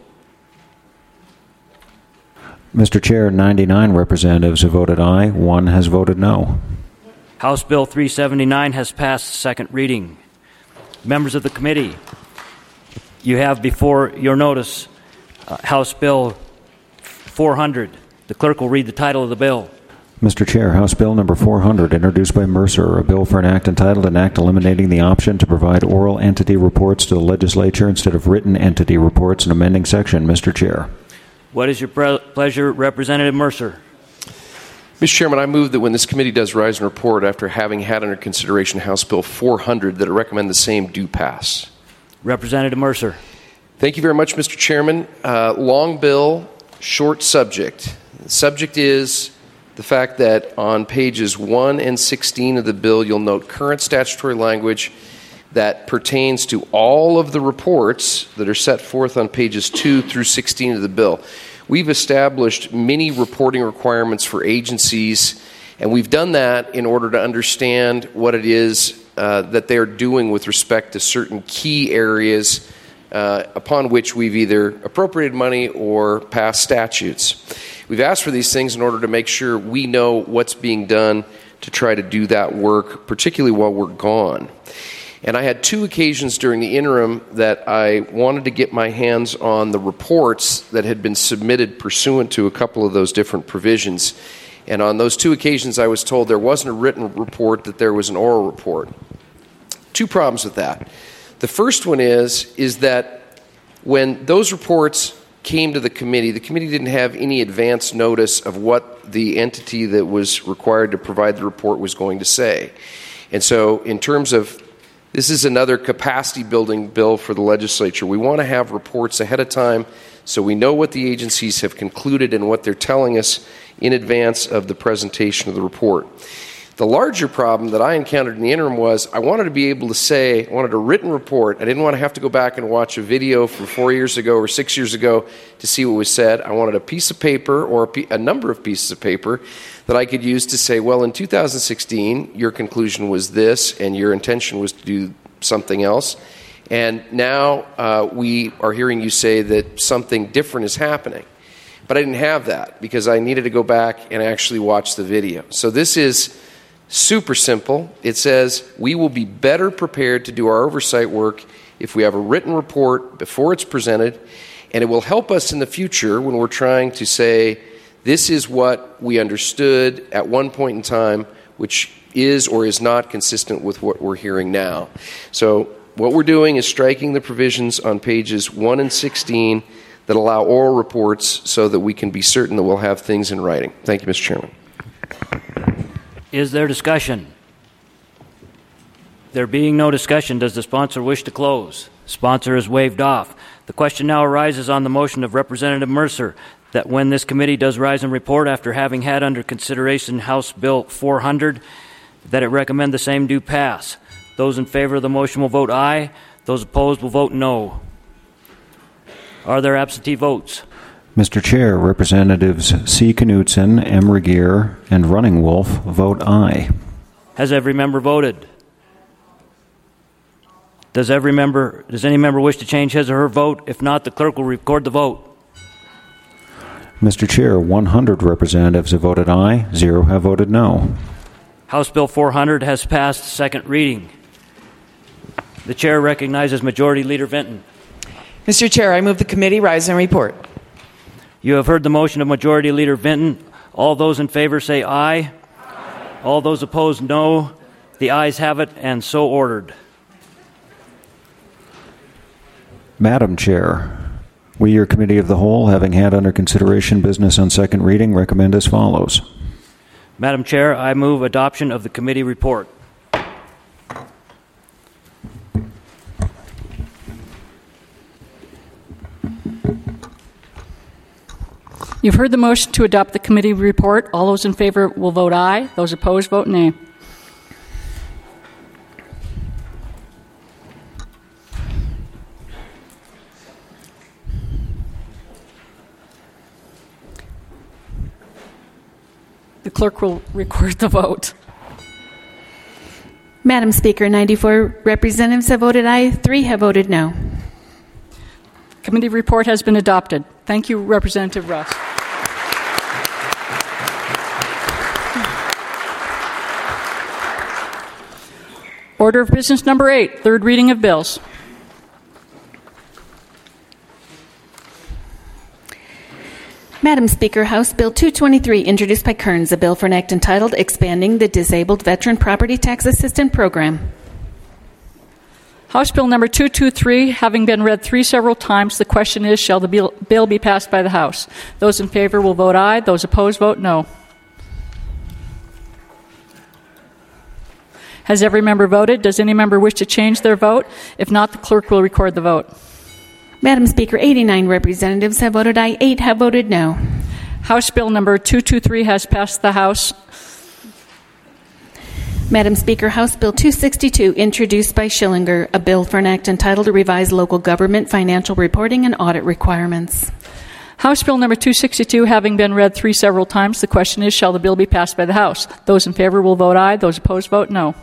[SPEAKER 15] Mister Chair, ninety-nine representatives have voted aye. One has voted no.
[SPEAKER 2] House Bill three seventy-nine has passed second reading. Members of the committee, you have before your notice uh, House Bill four hundred. The clerk will read the title of the bill.
[SPEAKER 15] Mister Chair, House Bill number four hundred, introduced by Mercer, a bill for an act entitled An Act Eliminating the Option to Provide Oral Entity Reports to the Legislature instead of Written Entity Reports, and amending section. Mister Chair.
[SPEAKER 2] What is your pre- pleasure, Representative Mercer?
[SPEAKER 6] Mister Chairman, I move that when this committee does rise and report after having had under consideration House Bill four hundred, that it recommend the same do pass.
[SPEAKER 2] Representative Mercer.
[SPEAKER 6] Thank you very much, Mister Chairman. Uh, long bill, short subject. The subject is the fact that on pages one and sixteen of the bill, you'll note current statutory language that pertains to all of the reports that are set forth on pages two through sixteen of the bill. We've established many reporting requirements for agencies, and we've done that in order to understand what it is uh, that they're doing with respect to certain key areas uh, upon which we've either appropriated money or passed statutes. We've asked for these things in order to make sure we know what's being done to try to do that work, particularly while we're gone. And I had two occasions during the interim that I wanted to get my hands on the reports that had been submitted pursuant to a couple of those different provisions. And on those two occasions, I was told there wasn't a written report, that there was an oral report. Two problems with that. The first one is, is that when those reports came to the committee, the committee didn't have any advance notice of what the entity that was required to provide the report was going to say. And so in terms of this is another capacity building bill for the legislature. We want to have reports ahead of time so we know what the agencies have concluded and what they're telling us in advance of the presentation of the report. The larger problem that I encountered in the interim was I wanted to be able to say, I wanted a written report. I didn't want to have to go back and watch a video from four years ago or six years ago to see what was said. I wanted a piece of paper or a, pe- a number of pieces of paper that I could use to say, well, in two thousand sixteen, your conclusion was this and your intention was to do something else. And now uh, we are hearing you say that something different is happening. But I didn't have that because I needed to go back and actually watch the video. So this is super simple. It says we will be better prepared to do our oversight work if we have a written report before it's presented, and it will help us in the future when we're trying to say this is what we understood at one point in time, which is or is not consistent with what we're hearing now. So what we're doing is striking the provisions on pages one and sixteen that allow oral reports so that we can be certain that we'll have things in writing. Thank you, Mister Chairman.
[SPEAKER 2] Is there discussion? There being no discussion, does the sponsor wish to close? Sponsor is waived off. The question now arises on the motion of Representative Mercer that when this committee does rise and report after having had under consideration House Bill four hundred, that it recommend the same do pass. Those in favor of the motion will vote aye. Those opposed will vote no. Are there absentee votes?
[SPEAKER 15] Mister Chair, Representatives C. Knutson, M. Regier, and Running Wolf vote aye.
[SPEAKER 2] Has every member voted? Does every member, does any member wish to change his or her vote? If not, the clerk will record the vote.
[SPEAKER 15] Mister Chair, one hundred representatives have voted aye, zero have voted no.
[SPEAKER 2] House Bill four hundred has passed second reading. The chair recognizes Majority Leader Vinton.
[SPEAKER 12] Mister Chair, I move the committee rise and report.
[SPEAKER 2] You have heard the motion of Majority Leader Vinton. All those in favor say aye. Aye. All those opposed, no. The ayes have it, and so ordered.
[SPEAKER 15] Madam Chair, we, your Committee of the Whole, having had under consideration business on second reading, recommend as follows.
[SPEAKER 2] Madam Chair, I move adoption of the committee report.
[SPEAKER 1] You've heard the motion to adopt the committee report. All those in favor will vote aye. Those opposed vote nay. The clerk will record the vote.
[SPEAKER 3] Madam Speaker, ninety-four representatives have voted aye, three have voted no.
[SPEAKER 1] Committee report has been adopted. Thank you, Representative Russ. Order of business number eight, third reading of bills.
[SPEAKER 3] Madam Speaker, House Bill two twenty-three, introduced by Kearns, a bill for an act entitled Expanding the Disabled Veteran Property Tax Assistance Program.
[SPEAKER 1] House Bill number two twenty-three, having been read three several times, the question is, shall the bill, bill be passed by the House? Those in favor will vote aye. Those opposed vote no. Has every member voted? Does any member wish to change their vote? If not, the clerk will record the vote.
[SPEAKER 3] Madam Speaker, eighty-nine representatives have voted aye, eight have voted no.
[SPEAKER 1] House Bill number two twenty-three has passed the House.
[SPEAKER 3] Madam Speaker, House Bill two sixty-two, introduced by Schillinger, a bill for an act entitled to revise local government financial reporting and audit requirements.
[SPEAKER 1] House Bill number two sixty-two, having been read three several times, the question is, shall the bill be passed by the House? Those in favor will vote aye. Those opposed vote no.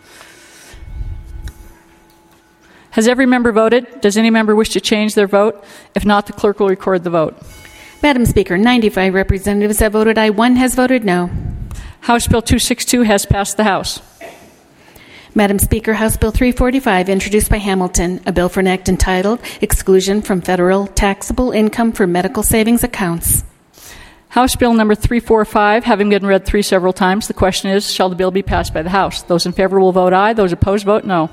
[SPEAKER 1] Has every member voted? Does any member wish to change their vote? If not, the clerk will record the vote.
[SPEAKER 3] Madam Speaker, ninety-five representatives have voted aye, one has voted no.
[SPEAKER 1] House Bill two sixty-two has passed the House.
[SPEAKER 3] Madam Speaker, House Bill three forty-five, introduced by Hamilton, a bill for an act entitled Exclusion from Federal Taxable Income for Medical Savings Accounts.
[SPEAKER 1] House Bill number three forty-five, having been read three several times, the question is, shall the bill be passed by the House? Those in favor will vote aye. Those opposed vote no.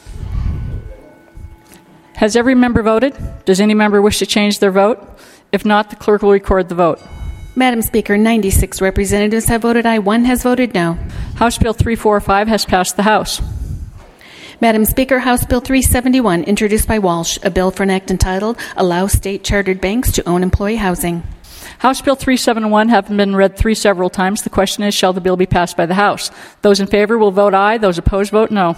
[SPEAKER 1] Has every member voted? Does any member wish to change their vote? If not, the clerk will record the vote.
[SPEAKER 3] Madam Speaker, ninety-six representatives have voted aye, one has voted no.
[SPEAKER 1] House Bill three forty-five has passed the House.
[SPEAKER 7] Madam Speaker, House Bill three seventy-one, introduced by Walsh, a bill for an act entitled Allow State Chartered Banks to Own Employee Housing.
[SPEAKER 1] House Bill three seventy-one, having been read three several times, the question is, shall the bill be passed by the House? Those in favor will vote aye. Those opposed vote no.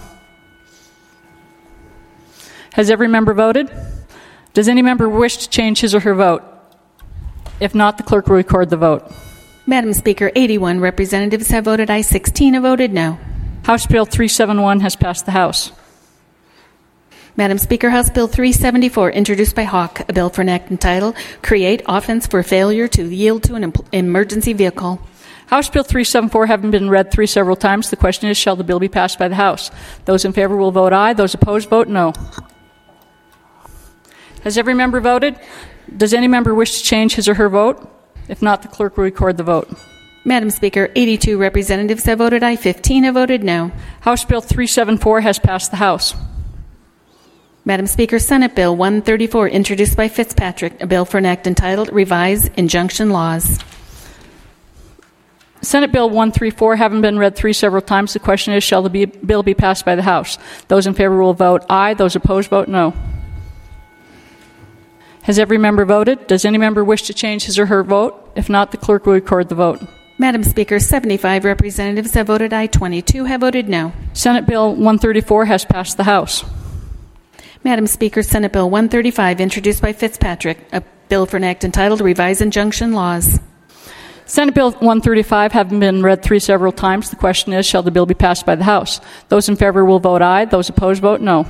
[SPEAKER 1] Has every member voted? Does any member wish to change his or her vote? If not, the clerk will record the vote.
[SPEAKER 7] Madam Speaker, eighty-one representatives have voted aye, sixteen have voted no.
[SPEAKER 1] House Bill three seventy-one has passed the House.
[SPEAKER 7] Madam Speaker, House Bill three seventy-four, introduced by Hawk, a bill for an act entitled Create Offense for Failure to Yield to an em- Emergency Vehicle.
[SPEAKER 1] House Bill three seventy-four, having been read three several times, the question is, shall the bill be passed by the House? Those in favor will vote aye. Those opposed vote no. Has every member voted? Does any member wish to change his or her vote? If not, the clerk will record the vote.
[SPEAKER 7] Madam Speaker, eighty-two representatives have voted aye, fifteen have voted no.
[SPEAKER 1] House Bill three seventy-four has passed the House.
[SPEAKER 7] Madam Speaker, Senate Bill one thirty-four, introduced by Fitzpatrick, a bill for an act entitled Revise Injunction Laws.
[SPEAKER 1] Senate Bill one thirty-four, having been read three several times, the question is, shall the be- bill be passed by the House? Those in favor will vote aye. Those opposed vote no. Has every member voted? Does any member wish to change his or her vote? If not, the clerk will record the vote.
[SPEAKER 7] Madam Speaker, seventy-five representatives have voted aye, twenty-two have voted no.
[SPEAKER 1] Senate Bill one thirty-four has passed the House.
[SPEAKER 7] Madam Speaker, Senate Bill one thirty-five, introduced by Fitzpatrick, a bill for an act entitled Revise Injunction Laws.
[SPEAKER 1] Senate Bill one thirty-five, having been read three several times, the question is, shall the bill be passed by the House? Those in favor will vote aye. Those opposed vote no.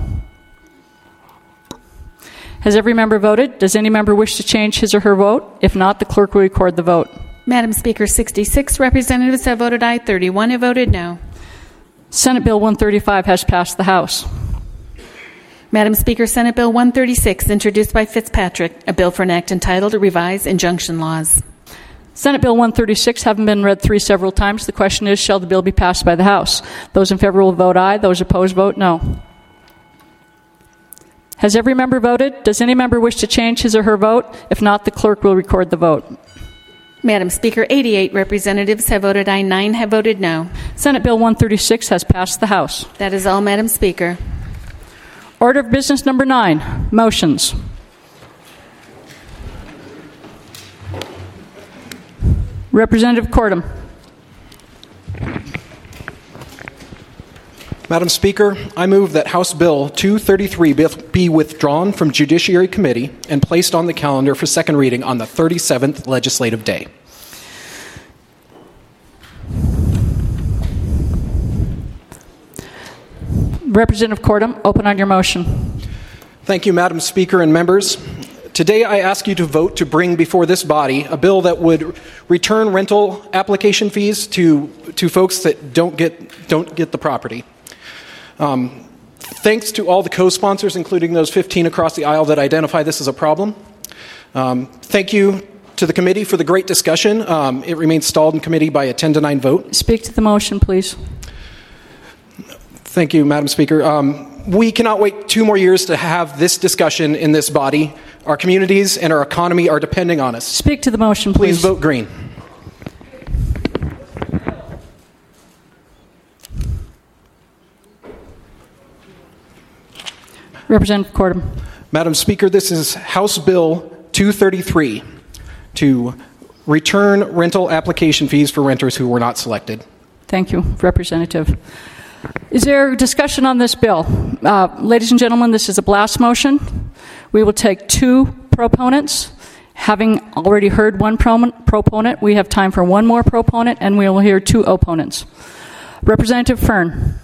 [SPEAKER 1] Has every member voted? Does any member wish to change his or her vote? If not, the clerk will record the vote.
[SPEAKER 7] Madam Speaker, sixty-six representatives have voted aye, thirty-one have voted no.
[SPEAKER 1] Senate Bill one thirty-five has passed the House.
[SPEAKER 7] Madam Speaker, Senate Bill one thirty-six, introduced by Fitzpatrick, a bill for an act entitled Revise Injunction Laws.
[SPEAKER 1] Senate Bill one thirty-six, having been read three several times, the question is, shall the bill be passed by the House? Those in favor will vote aye. Those opposed vote no. Has every member voted? Does any member wish to change his or her vote? If not, the clerk will record the vote.
[SPEAKER 7] Madam Speaker, eighty-eight representatives have voted aye, nine have voted no.
[SPEAKER 1] Senate Bill one thirty-six has passed the House.
[SPEAKER 7] That is all, Madam Speaker.
[SPEAKER 1] Order of business number nine, motions. Representative Cordum.
[SPEAKER 9] Madam Speaker, I move that House Bill two thirty-three be withdrawn from Judiciary Committee and placed on the calendar for second reading on the thirty-seventh legislative day.
[SPEAKER 1] Representative Cordum, open on your motion.
[SPEAKER 9] Thank you, Madam Speaker and members. Today I ask you to vote to bring before this body a bill that would return rental application fees to, to folks that don't get, don't get the property. Um, thanks to all the co-sponsors, including those fifteen across the aisle that identify this as a problem. Um, thank you to the committee for the great discussion. Um, it remains stalled in committee by a ten to nine vote.
[SPEAKER 1] Speak to the motion, please.
[SPEAKER 9] Thank you, Madam Speaker. Um, we cannot wait two more years to have this discussion in this body. Our communities and our economy are depending on us.
[SPEAKER 1] Speak to the motion, please.
[SPEAKER 9] Please vote green.
[SPEAKER 1] Representative Cordum.
[SPEAKER 9] Madam Speaker, this is House Bill two thirty-three to return rental application fees for renters who were not selected.
[SPEAKER 1] Thank you, Representative. Is there discussion on this bill? Uh, ladies and gentlemen, this is a blast motion. We will take two proponents. Having already heard one pro- proponent, we have time for one more proponent, and we will hear two opponents. Representative Fern.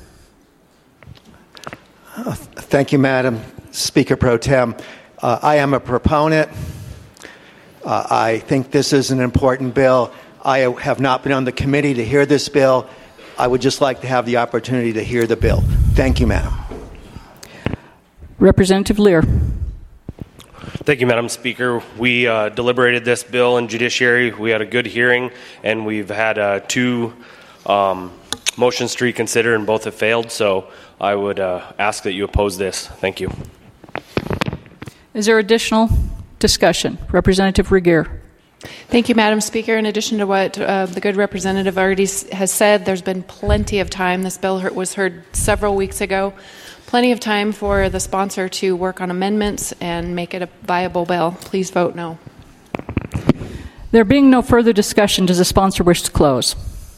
[SPEAKER 23] Uh, thank you, Madam Speaker Pro Tem. Uh, I am a proponent. Uh, I think this is an important bill. I have not been on the committee to hear this bill. I would just like to have the opportunity to hear the bill. Thank you, Madam.
[SPEAKER 1] Representative Lear.
[SPEAKER 24] Thank you, Madam Speaker. We uh, deliberated this bill in judiciary. We had a good hearing, and we've had uh, two um, motions to reconsider, and both have failed. So I would uh, ask that you oppose this. Thank you.
[SPEAKER 1] Is there additional discussion? Representative Regier.
[SPEAKER 12] Thank you, Madam Speaker. In addition to what uh, the good representative already s- has said, there's been plenty of time. This bill he- was heard several weeks ago. Plenty of time for the sponsor to work on amendments and make it a viable bill. Please vote no.
[SPEAKER 1] There being no further discussion, does the sponsor wish to close?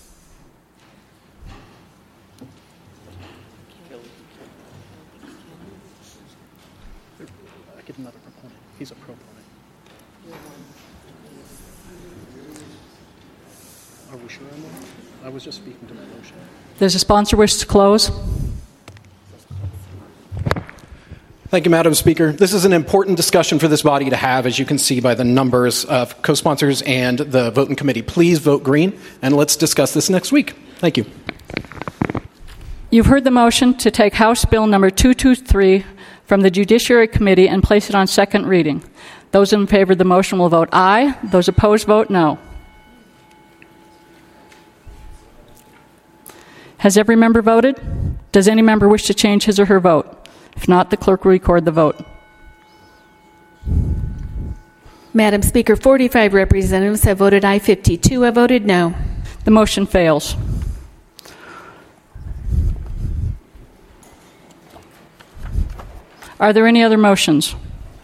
[SPEAKER 9] He's a proponent. Are we sure on that? I was just speaking to my motion.
[SPEAKER 1] Does the sponsor wish to close?
[SPEAKER 9] Thank you, Madam Speaker. This is an important discussion for this body to have, as you can see by the numbers of co-sponsors and the vote in committee. Please vote green, and let's discuss this next week. Thank you.
[SPEAKER 1] You've heard the motion to take House Bill number two twenty-three from the Judiciary Committee and place it on second reading. Those in favor of the motion will vote aye. Those opposed vote no. Has every member voted? Does any member wish to change his or her vote? If not, the clerk will record the vote.
[SPEAKER 7] Madam Speaker, forty-five representatives have voted aye, fifty-two have voted no.
[SPEAKER 1] The motion fails. Are there any other motions?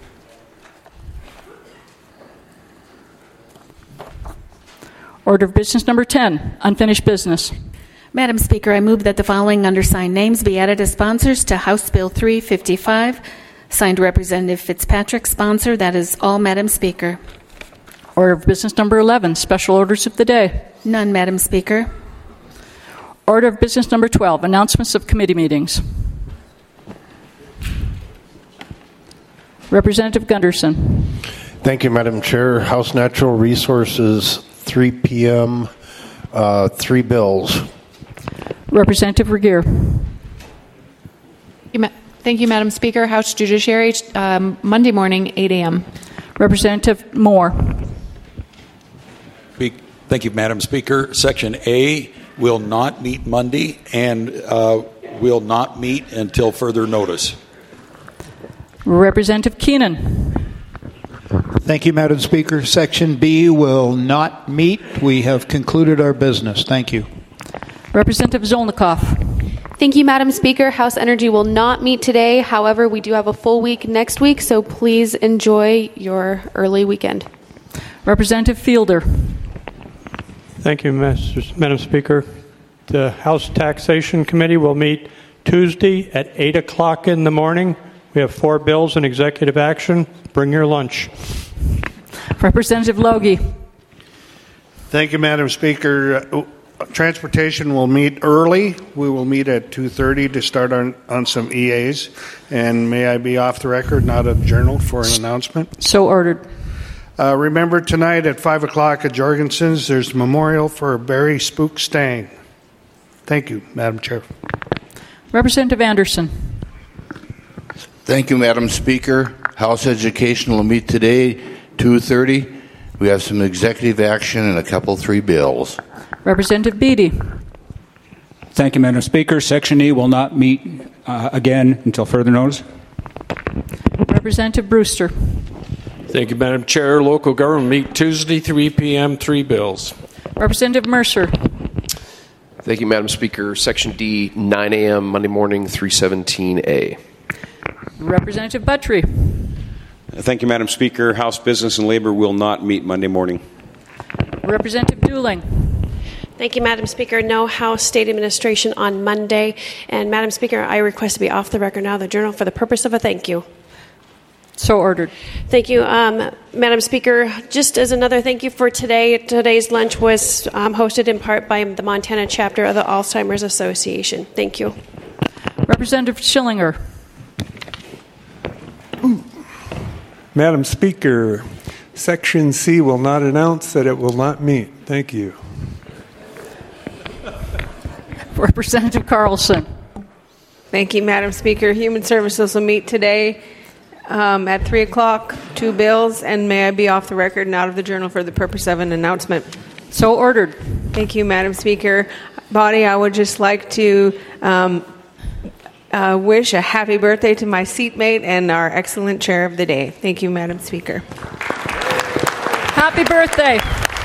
[SPEAKER 1] Order of business number ten, unfinished business.
[SPEAKER 7] Madam Speaker, I move that the following undersigned names be added as sponsors to House Bill three fifty-five. Signed Representative Fitzpatrick, sponsor. That is all, Madam Speaker.
[SPEAKER 1] Order of business number eleven, special orders of the day.
[SPEAKER 7] None, Madam Speaker.
[SPEAKER 1] Order of business number twelve, announcements of committee meetings. Representative Gunderson.
[SPEAKER 8] Thank you, Madam Chair. House Natural Resources, three p.m., uh, three bills.
[SPEAKER 1] Representative Regier.
[SPEAKER 12] Thank you, Madam Speaker. House Judiciary, um, Monday morning, eight a.m.
[SPEAKER 1] Representative Moore.
[SPEAKER 11] Thank you, Madam Speaker. Section A will not meet Monday and uh, will not meet until further notice.
[SPEAKER 1] Representative Keenan.
[SPEAKER 13] Thank you, Madam Speaker. Section B will not meet. We have concluded our business. Thank you.
[SPEAKER 1] Representative Zolnikoff.
[SPEAKER 19] Thank you, Madam Speaker. House Energy will not meet today. However, we do have a full week next week, so please enjoy your early weekend.
[SPEAKER 1] Representative Fielder.
[SPEAKER 21] Thank you, Madam Speaker. The House Taxation Committee will meet Tuesday at eight o'clock in the morning. We have four bills and executive action. Bring your lunch.
[SPEAKER 1] Representative Logie.
[SPEAKER 13] Thank you, Madam Speaker. Uh, Transportation will meet early. We will meet at two thirty to start on, on some E As. And may I be off the record, not adjourned, for an announcement?
[SPEAKER 1] So ordered.
[SPEAKER 13] Uh, remember tonight at five o'clock at Jorgensen's, there's a memorial for Barry Spook Stang. Thank you, Madam Chair.
[SPEAKER 1] Representative Anderson.
[SPEAKER 14] Thank you, Madam Speaker. House Education will meet today, two thirty. We have some executive action and a couple, three bills.
[SPEAKER 1] Representative Beatty.
[SPEAKER 25] Thank you, Madam Speaker. Section E will not meet uh, again until further notice.
[SPEAKER 1] Representative Brewster.
[SPEAKER 16] Thank you, Madam Chair. Local government meet Tuesday, three p.m., three bills.
[SPEAKER 1] Representative Mercer.
[SPEAKER 6] Thank you, Madam Speaker. Section D, nine a.m. Monday morning, three seventeen A.
[SPEAKER 1] Representative Buttry.
[SPEAKER 26] Thank you, Madam Speaker. House Business and Labor will not meet Monday morning.
[SPEAKER 1] Representative Dooling.
[SPEAKER 27] Thank you, Madam Speaker. No House State Administration on Monday. And Madam Speaker, I request to be off the record now, the Journal, for the purpose of a thank you.
[SPEAKER 1] So ordered.
[SPEAKER 27] Thank you, um, Madam Speaker. Just as another thank you for today, today's lunch was um, hosted in part by the Montana chapter of the Alzheimer's Association. Thank you.
[SPEAKER 1] Representative Schillinger.
[SPEAKER 28] Madam Speaker, Section C will not announce that it will not meet. Thank you.
[SPEAKER 1] Representative Carlson.
[SPEAKER 29] Thank you, Madam Speaker. Human Services will meet today um, at three o'clock, two bills, and may I be off the record and out of the Journal for the purpose of an announcement.
[SPEAKER 1] So ordered.
[SPEAKER 29] Thank you, Madam Speaker. Body, I would just like to um, uh, wish a happy birthday to my seatmate and our excellent chair of the day. Thank you, Madam Speaker.
[SPEAKER 1] Happy birthday.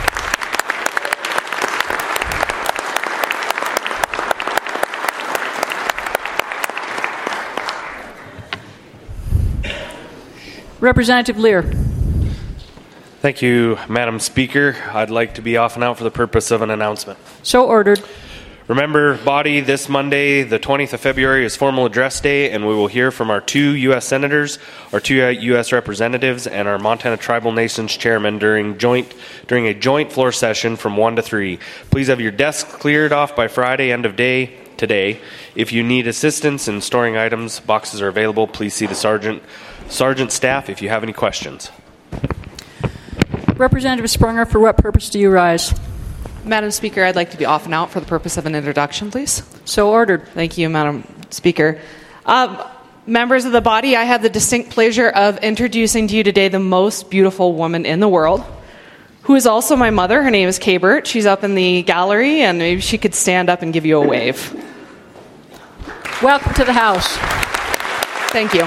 [SPEAKER 1] Representative Lear.
[SPEAKER 24] Thank you, Madam Speaker. I'd like to be off and out for the purpose of an announcement.
[SPEAKER 1] So ordered.
[SPEAKER 24] Remember, body, this Monday, the twentieth of February, is Formal Address Day, and we will hear from our two U S Senators, our two U S Representatives, and our Montana Tribal Nations Chairman during joint during a joint floor session from one to three. Please have your desks cleared off by Friday, end of day today. If you need assistance in storing items, boxes are available. Please see the Sergeant, Sergeant staff if you have any questions.
[SPEAKER 1] Representative Sprunger, for what purpose do you rise?
[SPEAKER 2] Madam Speaker, I'd like to be off and out for the purpose of an introduction, please.
[SPEAKER 1] So ordered.
[SPEAKER 2] Thank you, Madam Speaker. Um, members of the body, I have the distinct pleasure of introducing to you today the most beautiful woman in the world, who is also my mother. Her name is Kay Burt. She's up in the gallery, and maybe she could stand up and give you a wave.
[SPEAKER 1] Welcome to the House.
[SPEAKER 2] Thank you.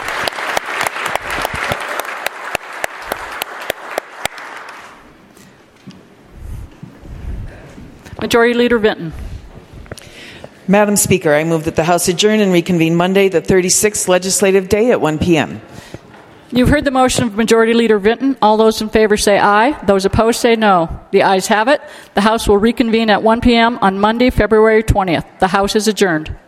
[SPEAKER 1] Majority Leader Vinton.
[SPEAKER 4] Madam Speaker, I move that the House adjourn and reconvene Monday, the thirty-sixth legislative day at one p.m.
[SPEAKER 1] You've heard the motion of Majority Leader Vinton. All those in favor say aye. Those opposed say no. The ayes have it. The House will reconvene at one p.m. on Monday, February twentieth. The House is adjourned.